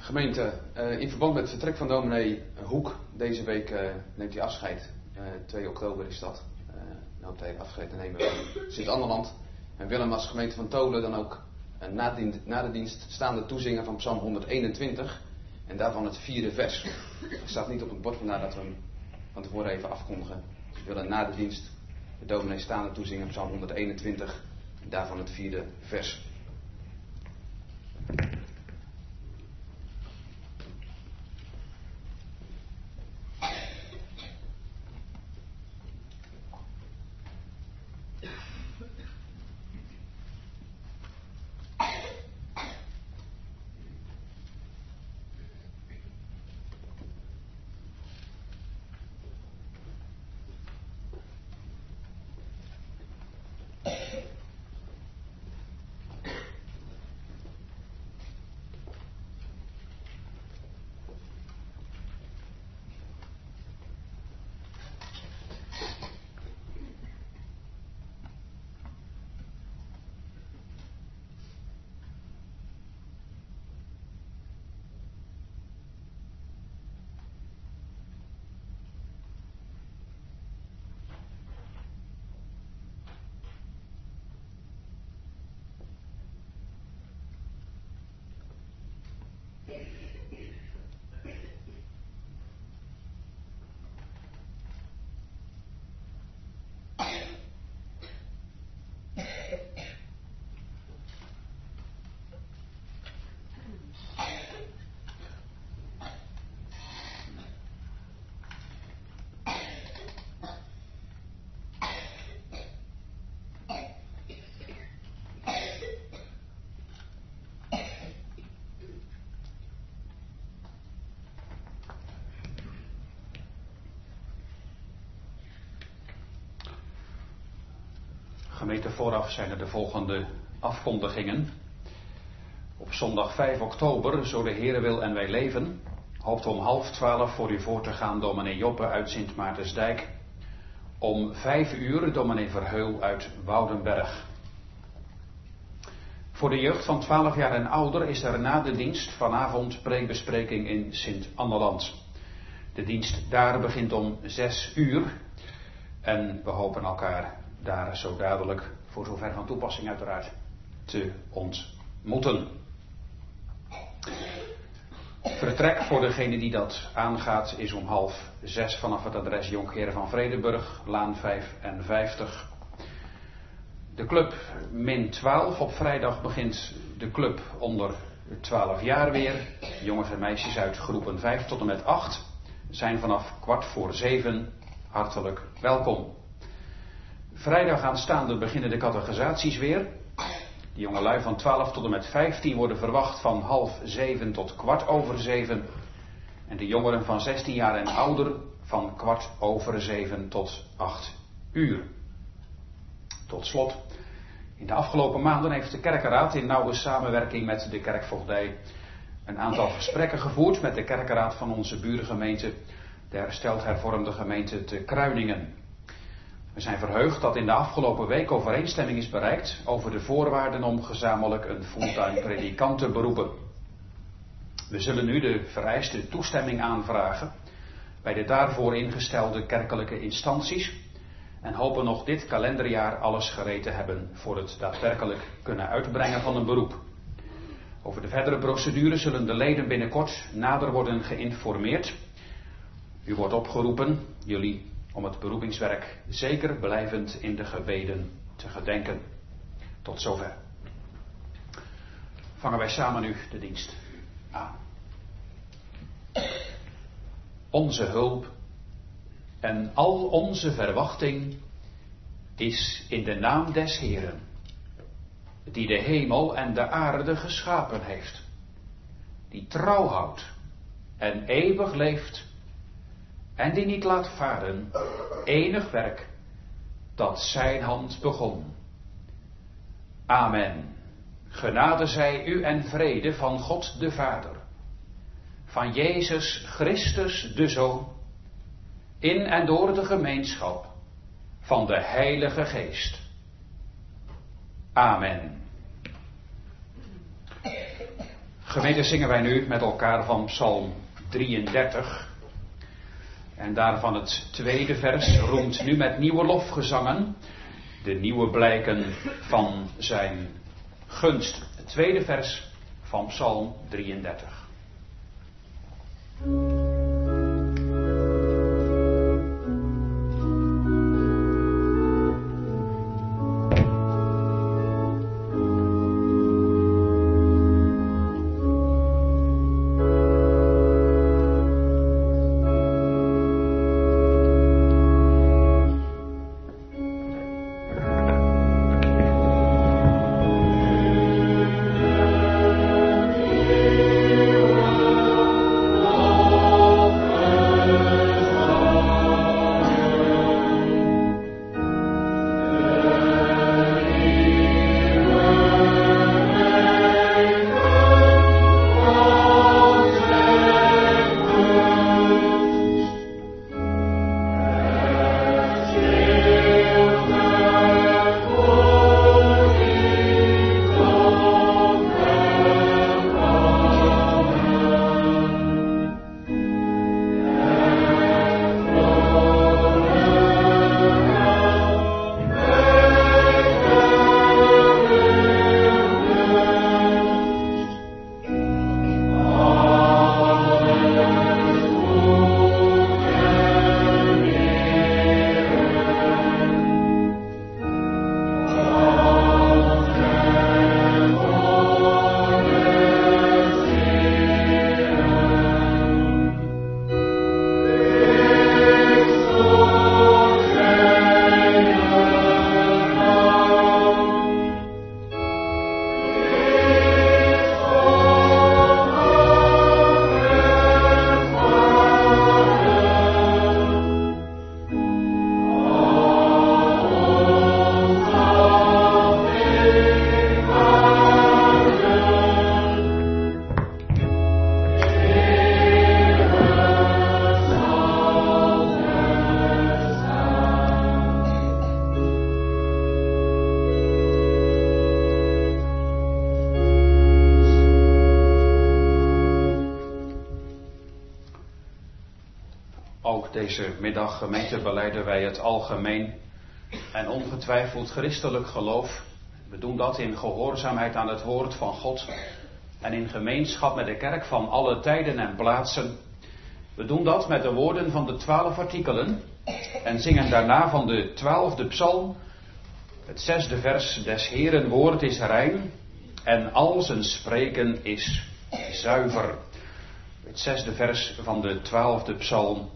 Gemeente, in verband met het vertrek van dominee Hoek, deze week neemt hij afscheid. 2 oktober is dat. Dan hoopt hij afscheid te nemen van Sint-Anderland. En willen als gemeente van Tolen dan ook na de dienst staande toezingen van Psalm 121. En daarvan het 4e vers. Het staat niet op het bord, vandaar dat we hem van tevoren even afkondigen. Dus we willen na de dienst de dominee staande toezingen Psalm 121. En daarvan het 4e vers. Gemeente, vooraf zijn er de volgende afkondigingen. Op zondag 5 oktober, zo de Heere wil en wij leven, hoopt om 11:30 voor u voor te gaan dominee Joppe uit Sint Maartensdijk. Om 5 uur dominee Verheul uit Woudenberg. Voor de jeugd van 12 jaar en ouder is er na de dienst vanavond preekbespreking in Sint-Anneland. De dienst daar begint om 6 uur en we hopen elkaar daar zo dadelijk, voor zover van toepassing uiteraard, te ontmoeten. Vertrek voor degene die dat aangaat is om 5:30 vanaf het adres Jonkheeren van Vredenburg, Laan 55. De club min 12. Op vrijdag begint de club onder 12 jaar weer. Jongens en meisjes uit groepen 5 tot en met 8 zijn vanaf 6:15 hartelijk welkom. Vrijdag aanstaande beginnen de catechisaties weer. De jongelui van 12 tot en met 15 worden verwacht van 6:30 tot 6:15. En de jongeren van 16 jaar en ouder van 6:15 tot 8 uur. Tot slot, in de afgelopen maanden heeft de kerkenraad in nauwe samenwerking met de kerkvoogdij een aantal gesprekken gevoerd met de kerkenraad van onze buurgemeente, de hersteld hervormde gemeente te Kruiningen. We zijn verheugd dat in de afgelopen week overeenstemming is bereikt over de voorwaarden om gezamenlijk een fulltime predikant te beroepen. We zullen nu de vereiste toestemming aanvragen bij de daarvoor ingestelde kerkelijke instanties en hopen nog dit kalenderjaar alles gereed te hebben voor het daadwerkelijk kunnen uitbrengen van een beroep. Over de verdere procedure zullen de leden binnenkort nader worden geïnformeerd. U wordt opgeroepen, jullie, om het beroepingswerk zeker blijvend in de gebeden te gedenken. Tot zover. Vangen wij samen nu de dienst aan. Onze hulp en al onze verwachting is in de naam des Heeren, die de hemel en de aarde geschapen heeft, die trouw houdt en eeuwig leeft en die niet laat varen enig werk dat zijn hand begon. Amen. Genade zij u en vrede van God de Vader, van Jezus Christus de Zoon, in en door de gemeenschap van de Heilige Geest. Amen. Gemeente, zingen wij nu met elkaar van Psalm 33. En daarvan het tweede vers roemt nu met nieuwe lofgezangen de nieuwe blijken van zijn gunst. Het tweede vers van Psalm 33. Deze middag, gemeente, belijden wij het algemeen en ongetwijfeld christelijk geloof. We doen dat in gehoorzaamheid aan het woord van God en in gemeenschap met de kerk van alle tijden en plaatsen. We doen dat met de woorden van de 12 artikelen en zingen daarna van de 12e psalm, het 6e vers: Des Heeren woord is rein en al zijn spreken is zuiver. Het 6e vers van de 12e psalm,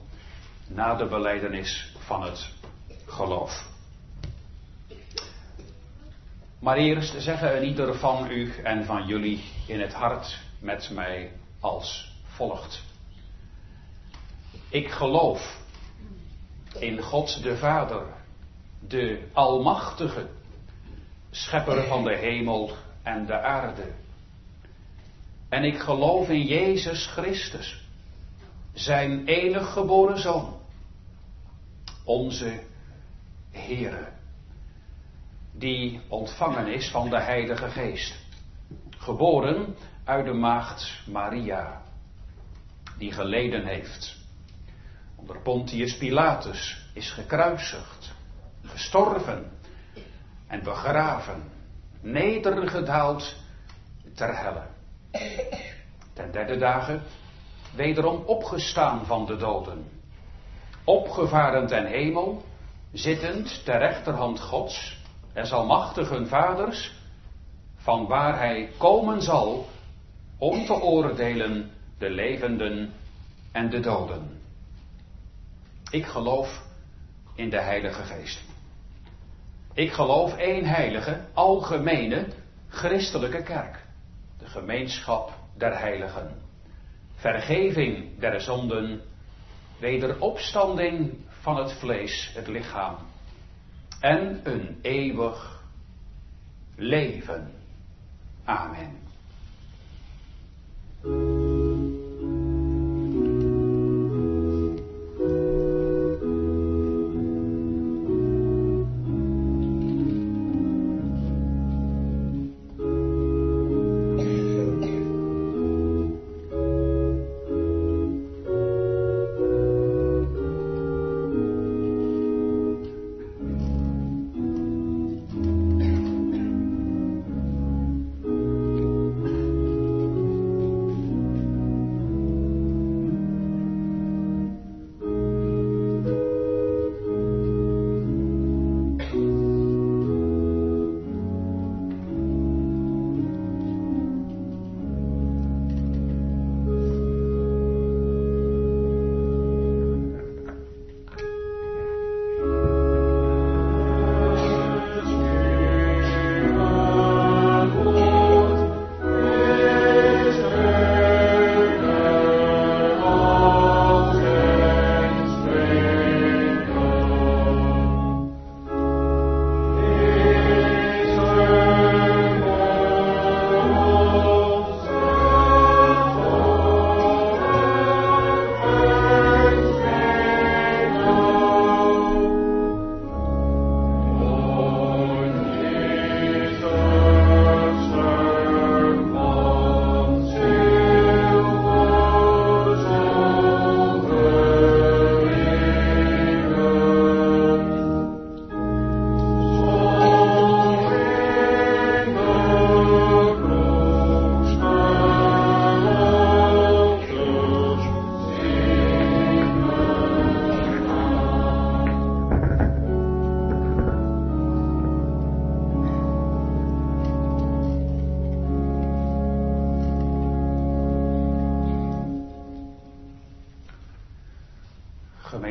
na de belijdenis van het geloof. Maar eerst zeggen een ieder van u en van jullie in het hart met mij als volgt. Ik geloof in God de Vader, de Almachtige, Schepper van de hemel en de aarde. En ik geloof in Jezus Christus, zijn enig geboren Zoon, onze Heere, die ontvangen is van de Heilige Geest, geboren uit de maagd Maria, die geleden heeft, onder Pontius Pilatus is gekruisigd, gestorven en begraven, nedergedaald ter helle. Ten derde dagen wederom opgestaan van de doden, opgevaren ten hemel, zittend ter rechterhand Gods, des almachtigen Vaders, van waar hij komen zal om te oordelen de levenden en de doden. Ik geloof in de Heilige Geest. Ik geloof één heilige, algemene, christelijke kerk, de gemeenschap der heiligen, vergeving der zonden, wederopstanding van het vlees, het lichaam, en een eeuwig leven. Amen.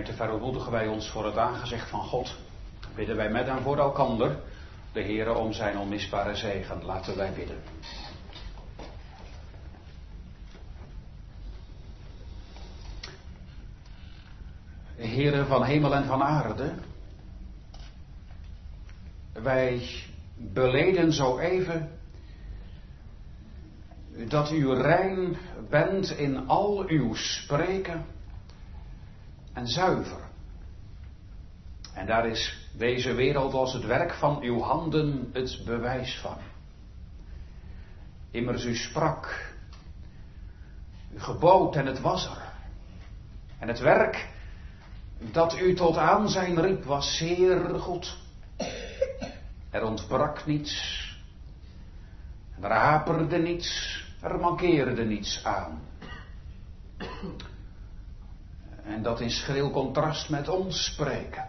Gemeente, verontmoedigen wij ons voor het aangezicht van God. Bidden wij met en voor elkander de Heere om zijn onmisbare zegen. Laten wij bidden. Heere van hemel en van aarde, wij beleden zo even dat u rein bent in al uw spreken en zuiver. En daar is deze wereld als het werk van uw handen het bewijs van. Immers u sprak, u gebood en het was er. En het werk dat u tot aanzijn riep was zeer goed. Er ontbrak niets. Er haperde niets. Er mankeerde niets aan. En dat in schril contrast met ons spreken.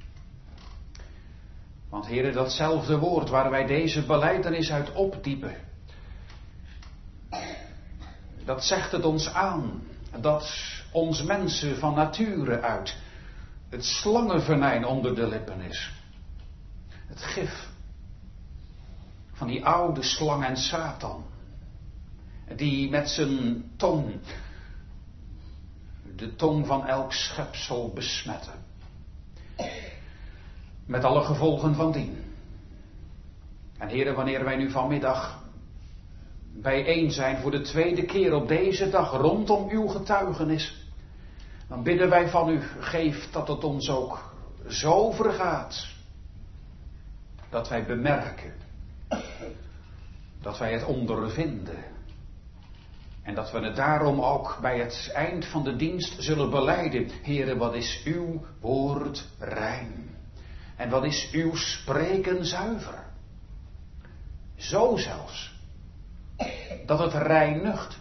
Want Heere, datzelfde woord waar wij deze belijdenis uit opdiepen. Dat zegt het ons aan. Dat ons mensen van nature uit het slangenvenijn onder de lippen is. Het gif van die oude slang en Satan. Die met zijn tong de tong van elk schepsel besmetten. Met alle gevolgen van dien. En Heere, wanneer wij nu vanmiddag bijeen zijn voor de tweede keer op deze dag rondom uw getuigenis, dan bidden wij van u, geef dat het ons ook zo vergaat, dat wij bemerken, dat wij het ondervinden. En dat we het daarom ook bij het eind van de dienst zullen belijden. Heere, wat is uw woord rein. En wat is uw spreken zuiver. Zo zelfs, dat het reinigt.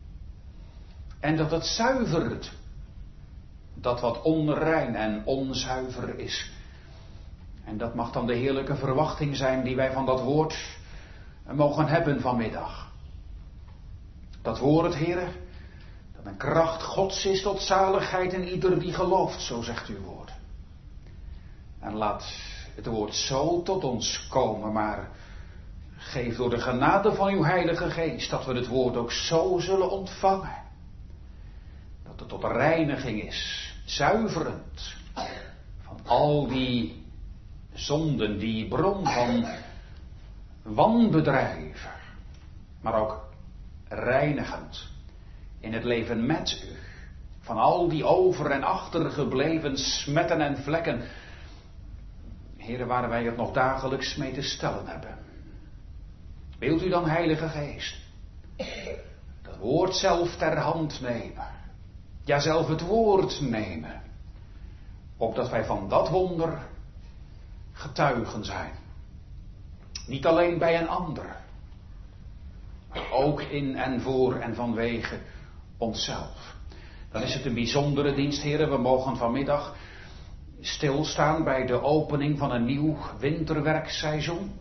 En dat het zuivert. Dat wat onrein en onzuiver is. En dat mag dan de heerlijke verwachting zijn die wij van dat woord mogen hebben vanmiddag. Dat woord, Heere, dat een kracht Gods is tot zaligheid in ieder die gelooft, zo zegt uw woord. En laat het woord zo tot ons komen, maar geef door de genade van uw Heilige Geest dat we het woord ook zo zullen ontvangen. Dat het tot reiniging is, zuiverend van al die zonden, die bron van wanbedrijven, maar ook reinigend in het leven met u. Van al die over en achtergebleven smetten en vlekken. Heere, waar wij het nog dagelijks mee te stellen hebben. Wilt u dan, Heilige Geest, dat woord zelf ter hand nemen. Ja, zelf het woord nemen. Opdat wij van dat wonder getuigen zijn. Niet alleen bij een ander. Ook in en voor en vanwege onszelf. Dan is het een bijzondere dienst, heren. We mogen vanmiddag stilstaan bij de opening van een nieuw winterwerkseizoen.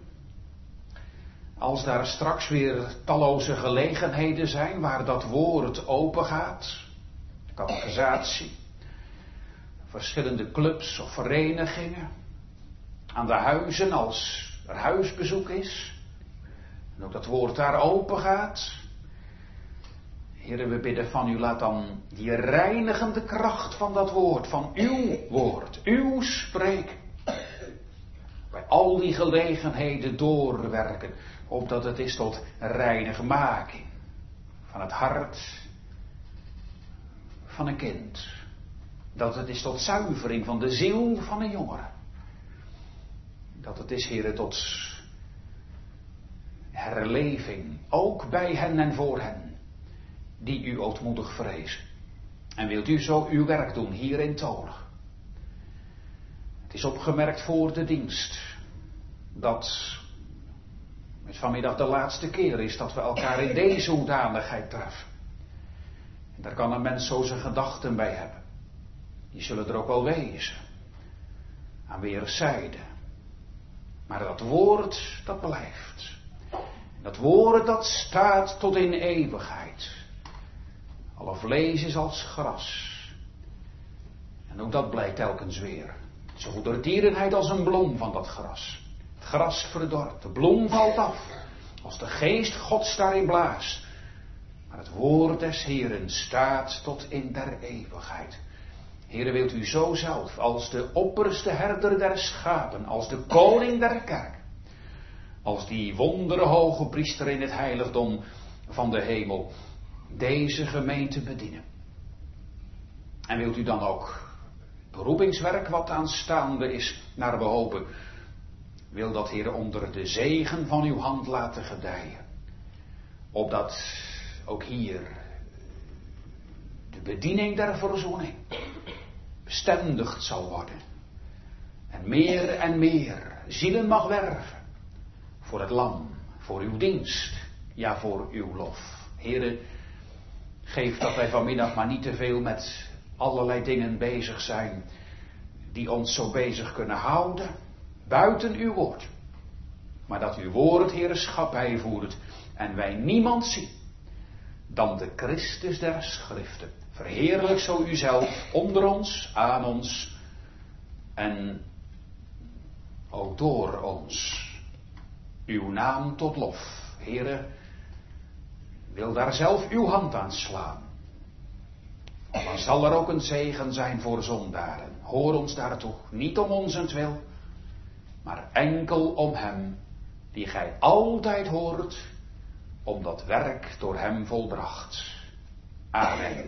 Als daar straks weer talloze gelegenheden zijn waar dat woord open gaat. Catechisatie. Verschillende clubs of verenigingen. Aan de huizen als er huisbezoek is. En ook dat woord daar open gaat. Heere, we bidden van u, laat dan die reinigende kracht van dat woord, van uw woord, uw spreken, bij al die gelegenheden doorwerken, opdat het is tot reinigmaking van het hart van een kind. Dat het is tot zuivering van de ziel van een jongere. Dat het is, Heere, tot herleving, ook bij hen en voor hen, die u ootmoedig vrezen. En wilt u zo uw werk doen hier in Tolen. Het is opgemerkt voor de dienst dat het vanmiddag de laatste keer is dat we elkaar in deze hoedanigheid treffen. En daar kan een mens zo zijn gedachten bij hebben. Die zullen er ook wel wezen. Aan weerszijden. Maar dat woord, dat blijft. Dat woord, dat staat tot in eeuwigheid. Alle vlees is als gras. En ook dat blijkt telkens weer. Zo goed door tierenheid als een bloem van dat gras. Het gras verdort, de bloem valt af. Als de geest Gods daarin blaast. Maar het woord des Heeren staat tot in der eeuwigheid. Heere, wilt u zo zelf, als de opperste herder der schapen, als de koning der kerk, als die wonderhoge priester in het heiligdom van de hemel, deze gemeente bedienen. En wilt u dan ook beroepingswerk wat aanstaande is, naar we hopen, wil dat, Heere, onder de zegen van uw hand laten gedijen. Opdat ook hier de bediening der verzoening bestendigd zal worden. En meer zielen mag werven. Voor het lam, voor uw dienst, ja voor uw lof. Heere, geef dat wij vanmiddag maar niet te veel met allerlei dingen bezig zijn die ons zo bezig kunnen houden, buiten uw woord. Maar dat uw woord, Heere, schap bijvoert en wij niemand zien dan de Christus der Schriften. Verheerlijk zo uzelf onder ons, aan ons en ook door ons. Uw naam tot lof. Heere, wil daar zelf uw hand aan slaan. Dan zal er ook een zegen zijn voor zondaren. Hoor ons daartoe, niet om onzentwil, maar enkel om hem die gij altijd hoort, om dat werk door hem volbracht. Amen.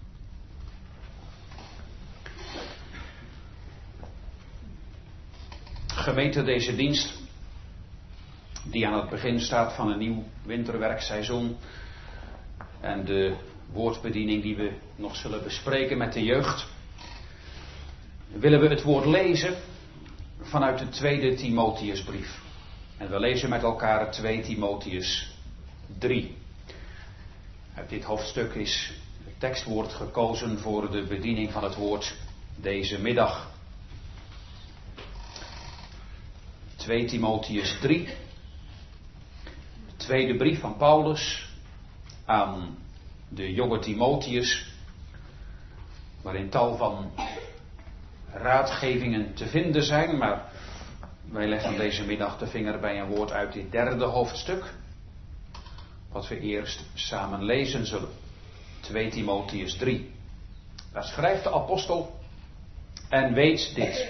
Gemeente, deze dienst, die aan het begin staat van een nieuw winterwerkseizoen en de woordbediening die we nog zullen bespreken met de jeugd, willen we het woord lezen vanuit de tweede Timotheusbrief. En we lezen met elkaar 2 Timotheus 3. Uit dit hoofdstuk is het tekstwoord gekozen voor de bediening van het woord deze middag. 2 Timotheus 3. De tweede brief van Paulus aan de jonge Timotheus, waarin tal van raadgevingen te vinden zijn, maar wij leggen deze middag de vinger bij een woord uit dit derde hoofdstuk, wat we eerst samen lezen zullen. 2 Timotheus 3. Daar schrijft de apostel: en weet dit,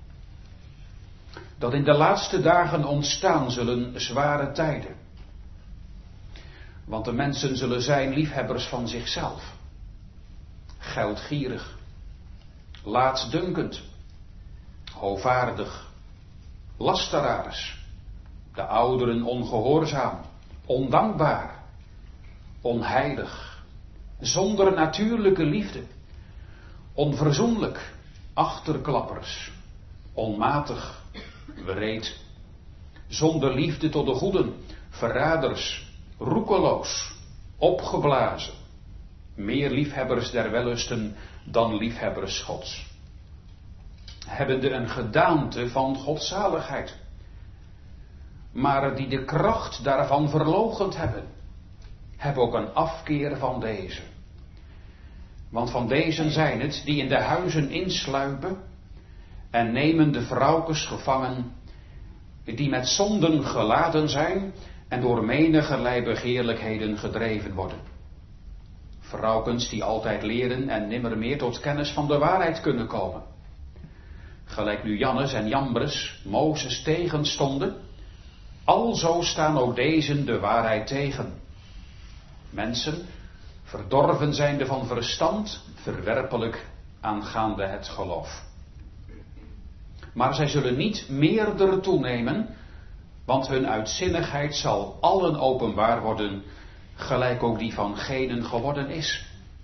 dat in de laatste dagen ontstaan zullen zware tijden. Want de mensen zullen zijn liefhebbers van zichzelf, geldgierig, laatdunkend, hovaardig, lasteraars, de ouderen ongehoorzaam, ondankbaar, onheilig, zonder natuurlijke liefde, onverzoenlijk, achterklappers, onmatig, wreed, zonder liefde tot de goeden, verraders, roekeloos, opgeblazen, meer liefhebbers der wellusten dan liefhebbers Gods, hebbende een gedaante van godzaligheid, maar die de kracht daarvan verloochend hebben ook een afkeer van deze. Want van deze zijn het die in de huizen insluipen en nemen de vrouwkes gevangen, die met zonden geladen zijn en door menigerlei begeerlijkheden gedreven worden. Vrouwkens die altijd leren en nimmer meer tot kennis van de waarheid kunnen komen. Gelijk nu Jannes en Jambres Mozes tegenstonden, alzo staan ook deze de waarheid tegen. Mensen, verdorven zijnde van verstand, verwerpelijk aangaande het geloof. Maar zij zullen niet meerder toenemen, want hun uitzinnigheid zal allen openbaar worden, gelijk ook die van genen geworden is.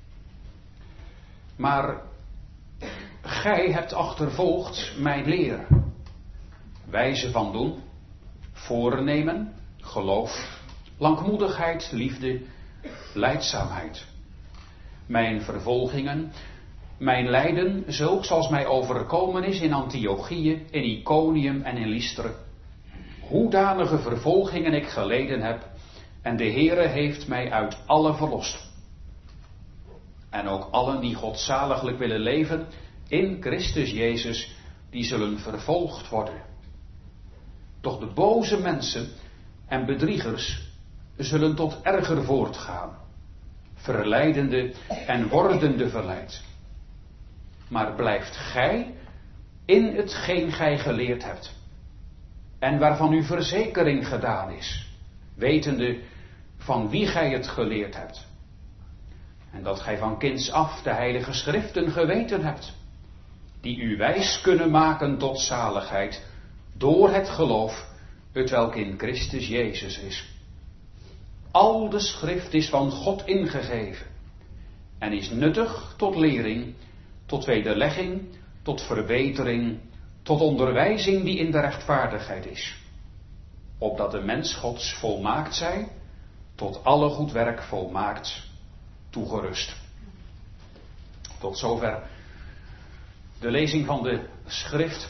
Maar gij hebt achtervolgd mijn leer, wijze van doen, voornemen, geloof, langmoedigheid, liefde, lijdzaamheid. Mijn vervolgingen, mijn lijden, zulks als mij overkomen is in Antiochië, in Iconium en in Lystra. Hoedanige vervolgingen ik geleden heb, en de Heere heeft mij uit alle verlost. En ook allen die godzaliglijk willen leven in Christus Jezus, die zullen vervolgd worden. Doch de boze mensen en bedriegers zullen tot erger voortgaan, verleidende en wordende verleid. Maar blijft gij in hetgeen gij geleerd hebt, en waarvan uw verzekering gedaan is, wetende van wie gij het geleerd hebt, en dat gij van kinds af de heilige schriften geweten hebt, die u wijs kunnen maken tot zaligheid, door het geloof, hetwelk in Christus Jezus is. Al de schrift is van God ingegeven, en is nuttig tot lering, tot wederlegging, tot verbetering, tot onderwijzing die in de rechtvaardigheid is, opdat de mens Gods volmaakt zij, tot alle goed werk volmaakt toegerust. Tot zover de lezing van de schrift.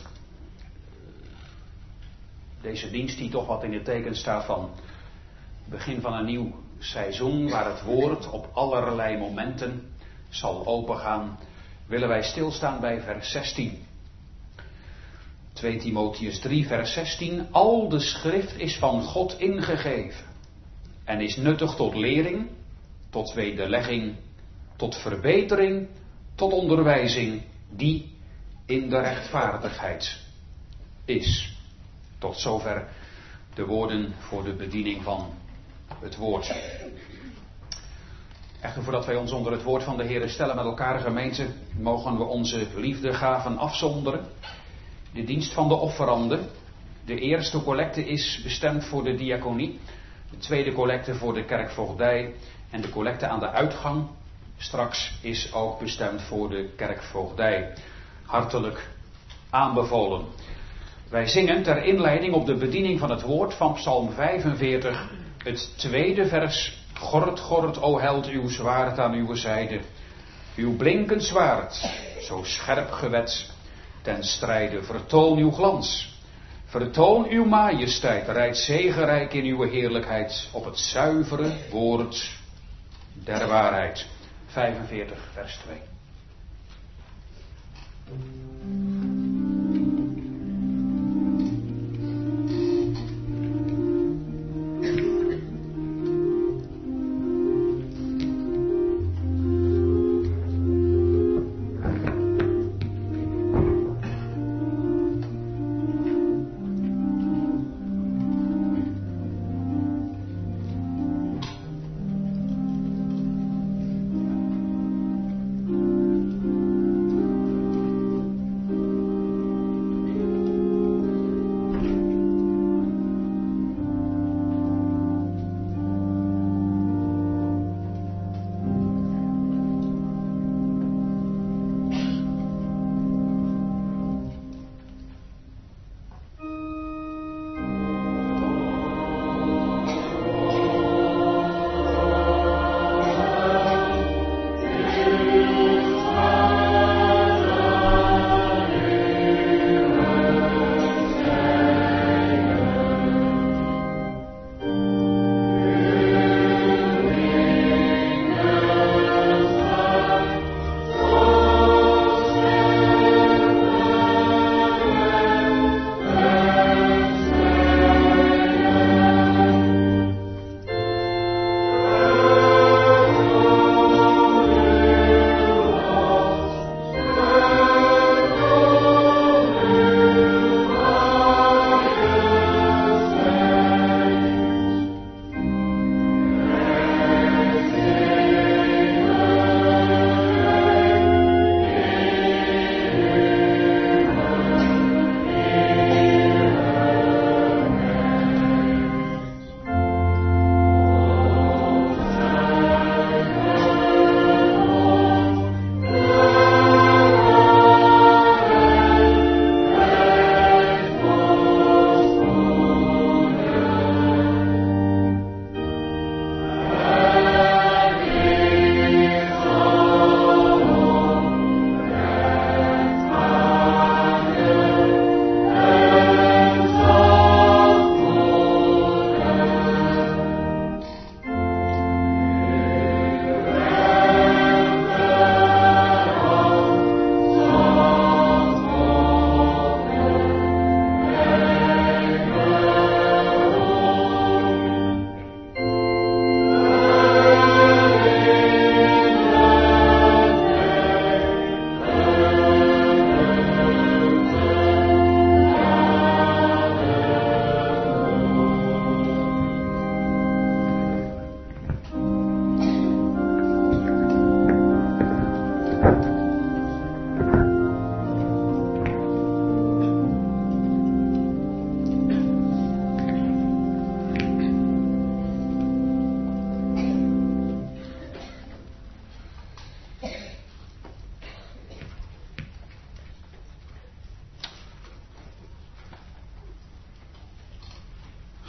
Deze dienst die toch wat in het teken staat van het begin van een nieuw seizoen, waar het woord op allerlei momenten zal opengaan, willen wij stilstaan bij vers 16. 2 Timotheüs 3 vers 16. Al de schrift is van God ingegeven en is nuttig tot lering, tot wederlegging, tot verbetering, tot onderwijzing, die in de rechtvaardigheid is. Tot zover de woorden voor de bediening van het woord. Echter, voordat wij ons onder het woord van de Heer stellen met elkaar, gemeente, mogen we onze liefdegaven afzonderen. De dienst van de offeranden. De eerste collecte is bestemd voor de diaconie. De tweede collecte voor de kerkvoogdij. En de collecte aan de uitgang straks is ook bestemd voor de kerkvoogdij. Hartelijk aanbevolen. Wij zingen ter inleiding op de bediening van het woord van Psalm 45, het tweede vers. Gord, gord, o held, uw zwaard aan uw zijde. Uw blinkend zwaard, zo scherp gewet, ten strijde, vertoon uw glans. Vertoon uw majesteit, rijd zegenrijk in uw heerlijkheid op het zuivere woord der waarheid. 45 vers 2.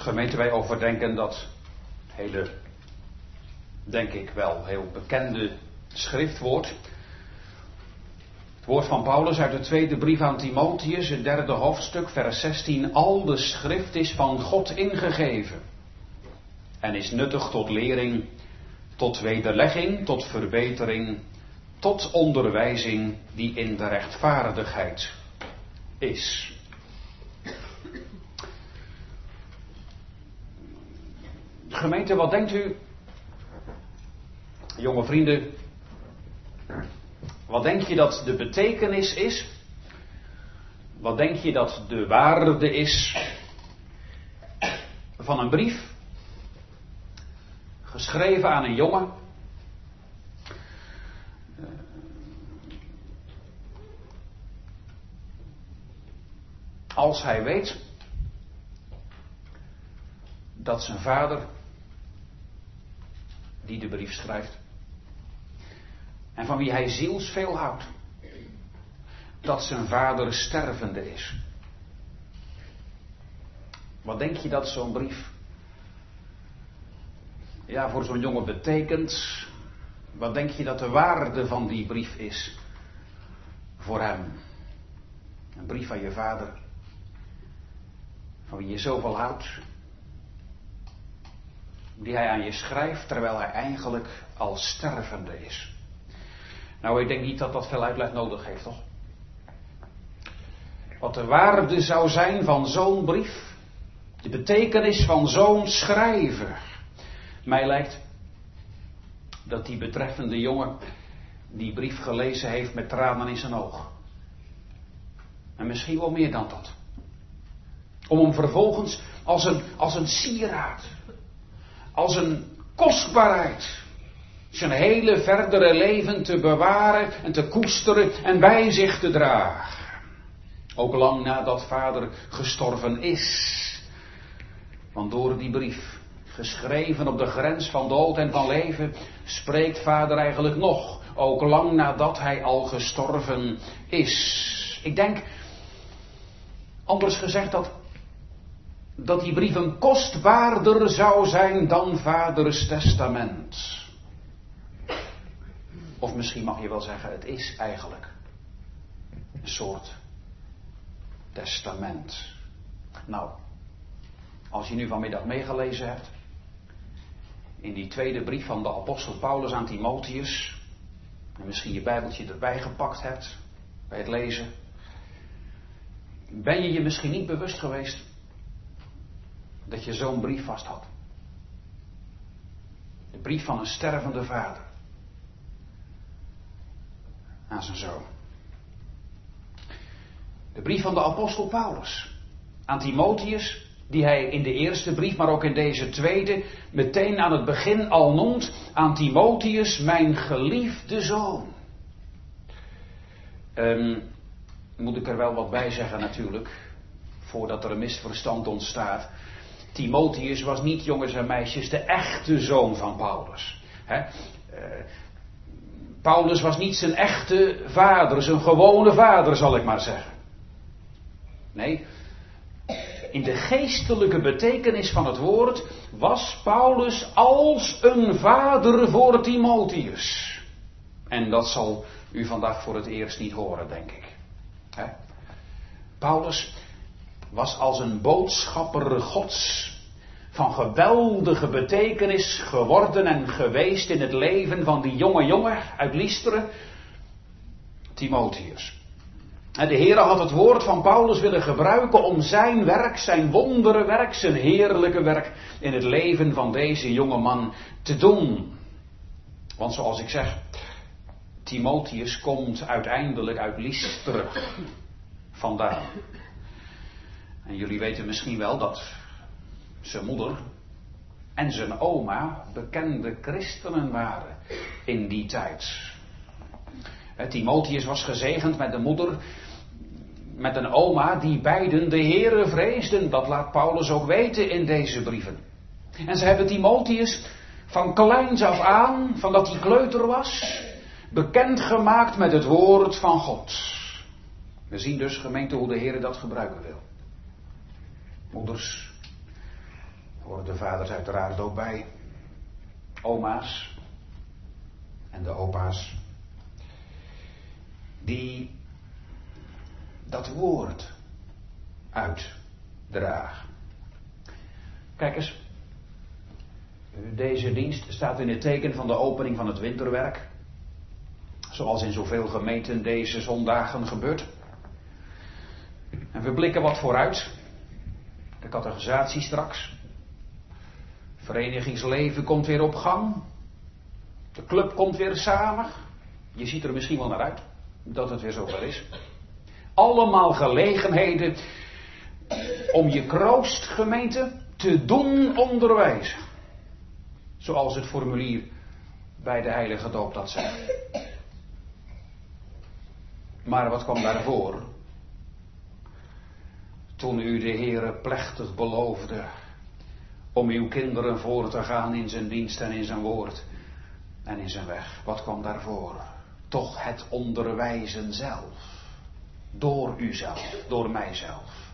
Gemeente, wij overdenken dat hele, denk ik wel, heel bekende schriftwoord. Het woord van Paulus uit de tweede brief aan Timotheus, het 3e hoofdstuk, vers 16. Al de schrift is van God ingegeven en is nuttig tot lering, tot wederlegging, tot verbetering, tot onderwijzing die in de rechtvaardigheid is. Gemeente, wat denkt u, jonge vrienden, wat denk je dat de betekenis is? Wat denk je dat de waarde is van een brief, geschreven aan een jongen, als hij weet dat zijn vader, die de brief schrijft, en van wie hij zielsveel houdt, dat zijn vader stervende is? Wat denk je dat zo'n brief voor zo'n jongen betekent? Wat denk je dat de waarde van die brief is voor hem? Een brief van je vader, van wie je zoveel houdt, die hij aan je schrijft terwijl hij eigenlijk al stervende is. Nou, ik denk niet dat dat veel uitleg nodig heeft, toch? Wat de waarde zou zijn van zo'n brief, de betekenis van zo'n schrijver. Mij lijkt dat die betreffende jongen die brief gelezen heeft met tranen in zijn ogen. En misschien wel meer dan dat. Om hem vervolgens als een sieraad, als een kostbaarheid, zijn hele verdere leven te bewaren en te koesteren en bij zich te dragen. Ook lang nadat vader gestorven is. Want door die brief, geschreven op de grens van dood en van leven, spreekt vader eigenlijk nog. Ook lang nadat hij al gestorven is. Ik denk, anders gezegd, dat die brief een kostbaarder zou zijn dan vaders testament. Of misschien mag je wel zeggen, het is eigenlijk een soort testament. Nou, als je nu vanmiddag meegelezen hebt, in die tweede brief van de apostel Paulus aan Timotheus, en misschien je bijbeltje erbij gepakt hebt, bij het lezen, ben je je misschien niet bewust geweest dat je zo'n brief vast had. De brief van een stervende vader aan zijn zoon. De brief van de apostel Paulus aan Timotheus, die hij in de eerste brief, maar ook in deze tweede, meteen aan het begin al noemt, aan Timotheus, mijn geliefde zoon. Moet ik er wel wat bij zeggen natuurlijk, voordat er een misverstand ontstaat. Timotheus was niet, jongens en meisjes, de echte zoon van Paulus. Paulus was niet zijn echte vader, zijn gewone vader, zal ik maar zeggen. Nee, in de geestelijke betekenis van het woord was Paulus als een vader voor Timotheus. En dat zal u vandaag voor het eerst niet horen, denk ik. Paulus was als een boodschapper Gods van geweldige betekenis geworden en geweest in het leven van die jonge jongen uit Lystra, Timotheus. En de Heere had het woord van Paulus willen gebruiken om zijn werk, zijn wonderenwerk, zijn heerlijke werk in het leven van deze jonge man te doen. Want zoals ik zeg, Timotheus komt uiteindelijk uit Lystra vandaan. En jullie weten misschien wel dat zijn moeder en zijn oma bekende christenen waren in die tijd. Timotheus was gezegend met een moeder, met een oma die beiden de Heere vreesden. Dat laat Paulus ook weten in deze brieven. En ze hebben Timotheus van kleins af aan, van dat hij kleuter was, bekendgemaakt met het woord van God. We zien dus, gemeente, hoe de Heere dat gebruiken wil. Moeders horen de vaders uiteraard ook bij. Oma's en de opa's. Die dat woord uitdragen. Kijk eens. Deze dienst staat in het teken van de opening van het winterwerk. Zoals in zoveel gemeenten deze zondagen gebeurt. En we blikken wat vooruit. De catechisatie straks. Verenigingsleven komt weer op gang. De club komt weer samen. Je ziet er misschien wel naar uit dat het weer zover is. Allemaal gelegenheden om je kroostgemeente te doen onderwijzen. Zoals het formulier bij de heilige doop dat zegt. Maar wat kwam daarvoor? Toen u de Heere plechtig beloofde om uw kinderen voor te gaan in zijn dienst en in zijn woord en in zijn weg. Wat kwam daarvoor? Toch het onderwijzen zelf. Door uzelf, door mijzelf.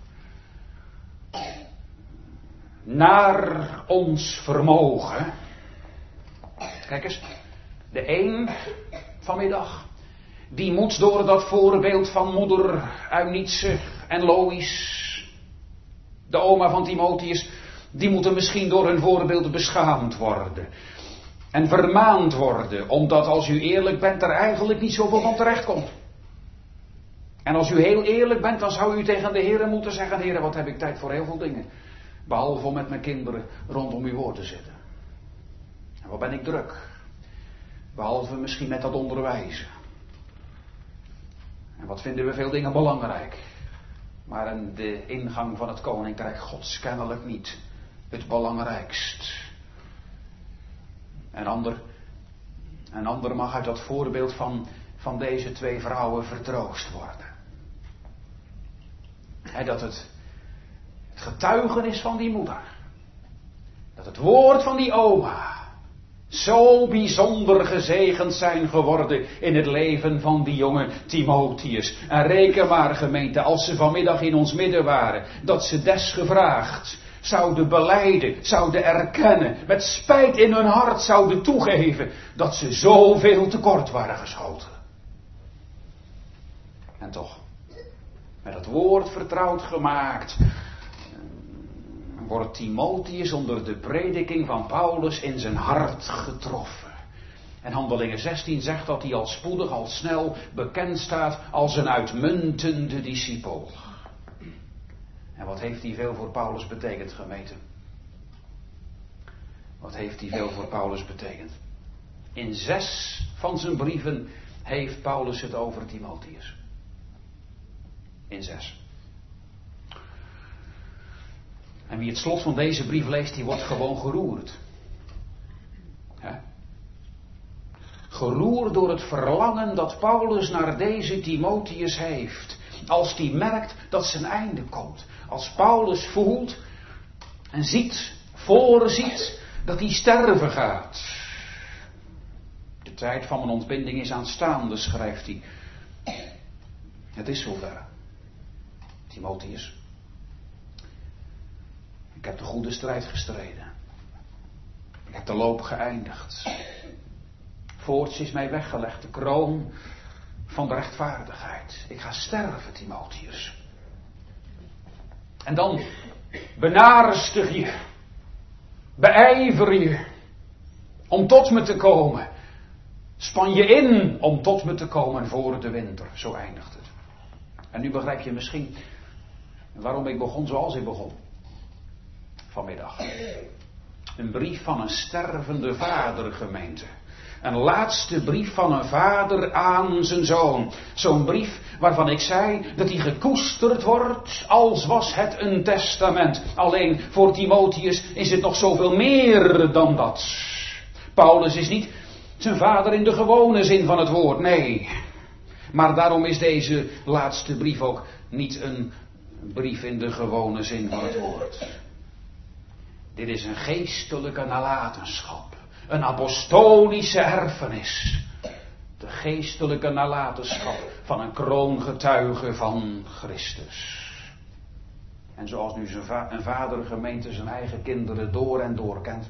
Naar ons vermogen. Kijk eens, de een vanmiddag, die moet door dat voorbeeld van moeder Eunice en Lois, de oma van Timotheus, die moeten misschien door hun voorbeeld beschaamd worden. En vermaand worden, omdat als u eerlijk bent er eigenlijk niet zoveel van terecht komt. En als u heel eerlijk bent, dan zou u tegen de Heere moeten zeggen: Heere, wat heb ik tijd voor heel veel dingen. Behalve om met mijn kinderen rondom uw woord te zitten. En wat ben ik druk. Behalve misschien met dat onderwijzen. En wat vinden we veel dingen belangrijk. Maar in de ingang van het koninkrijk Gods kennelijk niet het belangrijkst. Een ander mag uit dat voorbeeld van deze twee vrouwen vertroost worden. Dat het getuigenis van die moeder, dat het woord van die oma zo bijzonder gezegend zijn geworden in het leven van die jonge Timotheus. En reken maar, gemeente, als ze vanmiddag in ons midden waren, dat ze desgevraagd zouden belijden, zouden erkennen, met spijt in hun hart zouden toegeven dat ze zoveel tekort waren geschoten. En toch, met het woord vertrouwd gemaakt, wordt Timotheus onder de prediking van Paulus in zijn hart getroffen. En Handelingen 16 zegt dat hij al spoedig, al snel bekend staat als een uitmuntende discipel. En wat heeft hij veel voor Paulus betekend, gemeente? Wat heeft hij veel voor Paulus betekend? In 6 van zijn brieven heeft Paulus het over Timotheus. In 6. En wie het slot van deze brief leest, die wordt gewoon geroerd. Geroerd door het verlangen dat Paulus naar deze Timotheus heeft. Als die merkt dat zijn einde komt. Als Paulus voelt en ziet, voorziet dat hij sterven gaat. De tijd van mijn ontbinding is aanstaande, schrijft hij. Het is zover. Timotheus. Ik heb de goede strijd gestreden. Ik heb de loop geëindigd. Voorts is mij weggelegd de kroon van de rechtvaardigheid. Ik ga sterven, Timotheus. En dan benarstig je, beijver je om tot me te komen. Span je in om tot me te komen voor de winter. Zo eindigt het. En nu begrijp je misschien waarom ik begon zoals ik begon. Vanmiddag. Een brief van een stervende vader, gemeente. Een laatste brief van een vader aan zijn zoon. Zo'n brief waarvan ik zei dat hij gekoesterd wordt als was het een testament. Alleen voor Timotheus is het nog zoveel meer dan dat. Paulus is niet zijn vader in de gewone zin van het woord, nee. Maar daarom is deze laatste brief ook niet een brief in de gewone zin van het woord. Dit is een geestelijke nalatenschap. Een apostolische erfenis. De geestelijke nalatenschap van een kroongetuige van Christus. En zoals nu een vadergemeente zijn eigen kinderen door en door kent.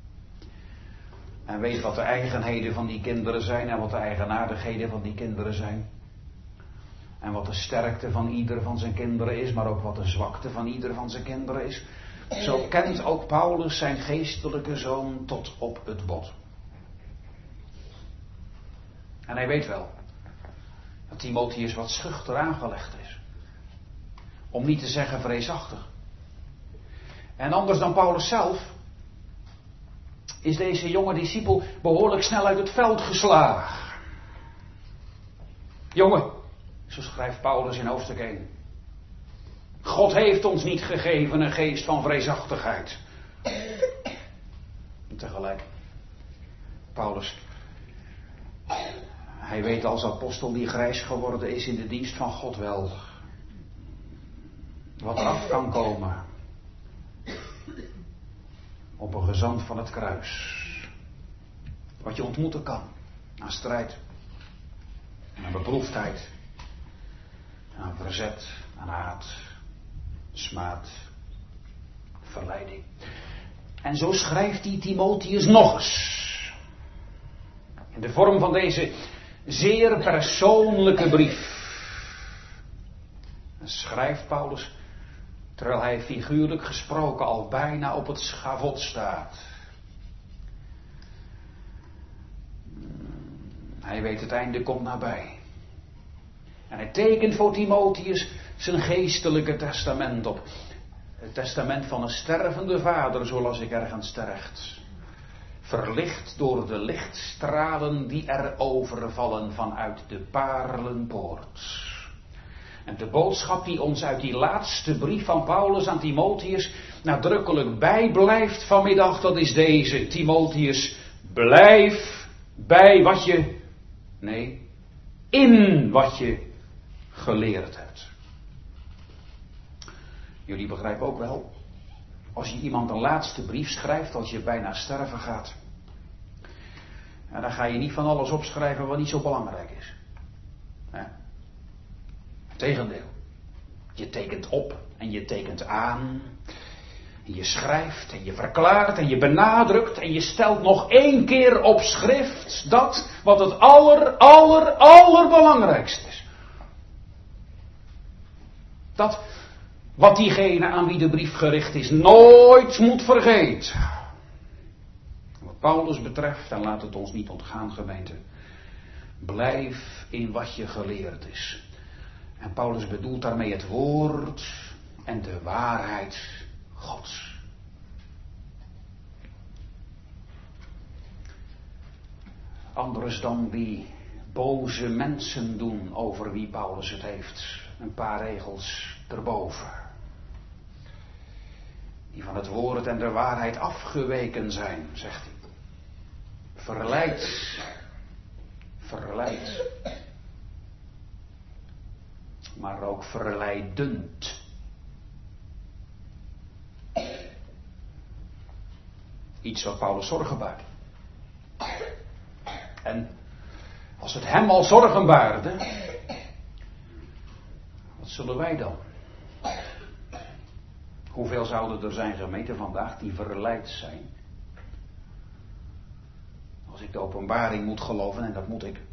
En weet wat de eigenheden van die kinderen zijn en wat de eigenaardigheden van die kinderen zijn. En wat de sterkte van ieder van zijn kinderen is, maar ook wat de zwakte van ieder van zijn kinderen is. Zo kent ook Paulus zijn geestelijke zoon tot op het bot. En hij weet wel dat Timotheus wat schuchter aangelegd is. Om niet te zeggen vreesachtig. En anders dan Paulus zelf is deze jonge discipel behoorlijk snel uit het veld geslagen. Jongen, zo schrijft Paulus in hoofdstuk 1. God heeft ons niet gegeven een geest van vreesachtigheid. En tegelijk, Paulus, hij weet als apostel die grijs geworden is in de dienst van God wel wat er af kan komen op een gezant van het kruis. Wat je ontmoeten kan aan strijd, aan beproefdheid, aan verzet, aan haat, smaad, verleiding. En zo schrijft hij Timotheus nog eens. In de vorm van deze zeer persoonlijke brief. En schrijft Paulus terwijl hij figuurlijk gesproken al bijna op het schavot staat. Hij weet het einde komt nabij. En hij tekent voor Timotheus zijn geestelijke testament op. Het testament van een stervende vader, zo las ik ergens terecht. Verlicht door de lichtstralen die er overvallen vanuit de paarlenpoort. En de boodschap die ons uit die laatste brief van Paulus aan Timotheus nadrukkelijk bijblijft vanmiddag, dat is deze. Timotheus, blijf bij wat je, nee, in wat je geleerd hebt. Jullie begrijpen ook wel, als je iemand een laatste brief schrijft, als je bijna sterven gaat, en dan ga je niet van alles opschrijven wat niet zo belangrijk is. Tegendeel. Je tekent op en je tekent aan. En je schrijft en je verklaart en je benadrukt en je stelt nog 1 keer op schrift dat wat het allerbelangrijkste is. Dat wat diegene aan wie de brief gericht is nooit moet vergeten. Wat Paulus betreft, en laat het ons niet ontgaan gemeente, blijf in wat je geleerd is. En Paulus bedoelt daarmee het woord en de waarheid Gods. Anders dan die boze mensen doen over wie Paulus het heeft. Een paar regels erboven. Die van het woord en de waarheid afgeweken zijn, zegt hij. Verleid. Maar ook verleidend. Iets wat Paulus zorgen baart. En als het hem al zorgen baarde, wat zullen wij dan? Hoeveel zouden er zijn gemeenten vandaag die verleid zijn? Als ik de openbaring moet geloven, en dat moet ik,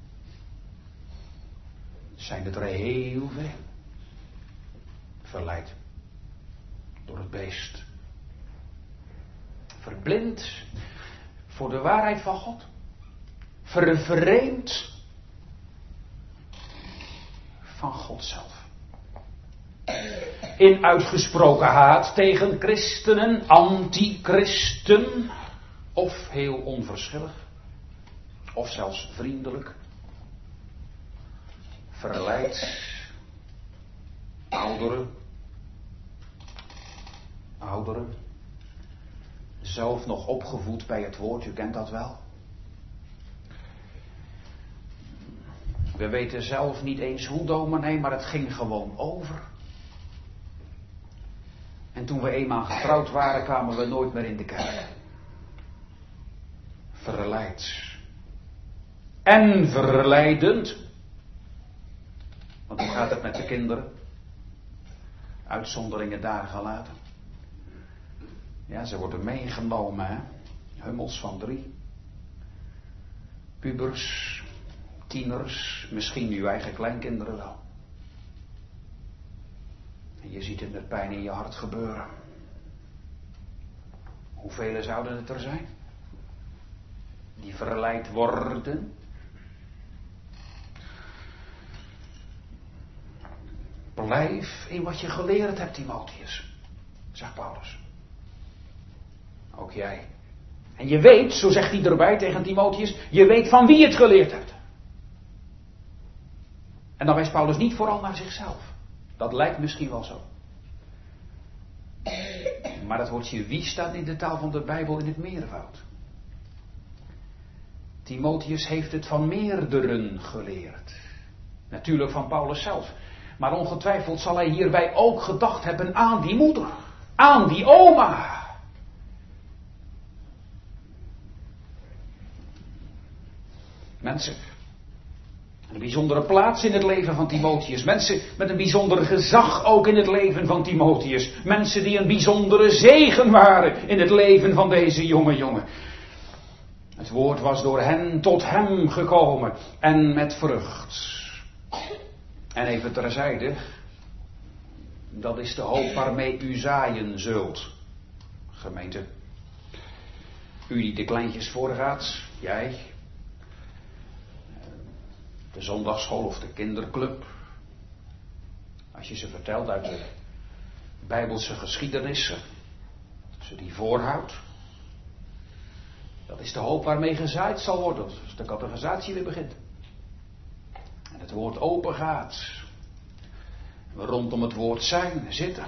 zijn het er heel veel. Verleid door het beest. Verblind voor de waarheid van God. Vervreemd van God zelf. In uitgesproken haat tegen christenen, antichristen, of heel onverschillig, of zelfs vriendelijk. Verleid ouderen, zelf nog opgevoed bij het woord, u kent dat wel. We weten zelf niet eens hoe, dominee, maar het ging gewoon over. En toen we eenmaal getrouwd waren, kwamen we nooit meer in de kerk. Verleid. En verleidend. Want hoe gaat het met de kinderen? Uitzonderingen daar gelaten. Ja, ze worden meegenomen, hè. Hummels van 3. Pubers, tieners, misschien uw eigen kleinkinderen wel. En je ziet het met pijn in je hart gebeuren. Hoeveel zouden het er zijn? Die verleid worden. Blijf in wat je geleerd hebt, Timotheus, zegt Paulus. Ook jij. En je weet, zo zegt hij erbij tegen Timotheus, je weet van wie je het geleerd hebt. En dan wijst Paulus niet vooral naar zichzelf. Dat lijkt misschien wel zo. Maar dat woordje wie staat in de taal van de Bijbel in het meervoud. Timotheus heeft het van meerderen geleerd. Natuurlijk van Paulus zelf. Maar ongetwijfeld zal hij hierbij ook gedacht hebben aan die moeder. Aan die oma. Mensen. Een bijzondere plaats in het leven van Timotheus. Mensen met een bijzonder gezag ook in het leven van Timotheus. Mensen die een bijzondere zegen waren in het leven van deze jonge jongen. Het woord was door hen tot hem gekomen en met vrucht. En even terzijde, dat is de hoop waarmee u zaaien zult. Gemeente, u die de kleintjes voorgaat, jij, de zondagschool of de kinderclub. Als je ze vertelt uit de Bijbelse geschiedenissen, ze die voorhoudt. Dat is de hoop waarmee gezaaid zal worden als de catechisatie weer begint. En het woord open gaat. We rondom het woord zijn, zitten.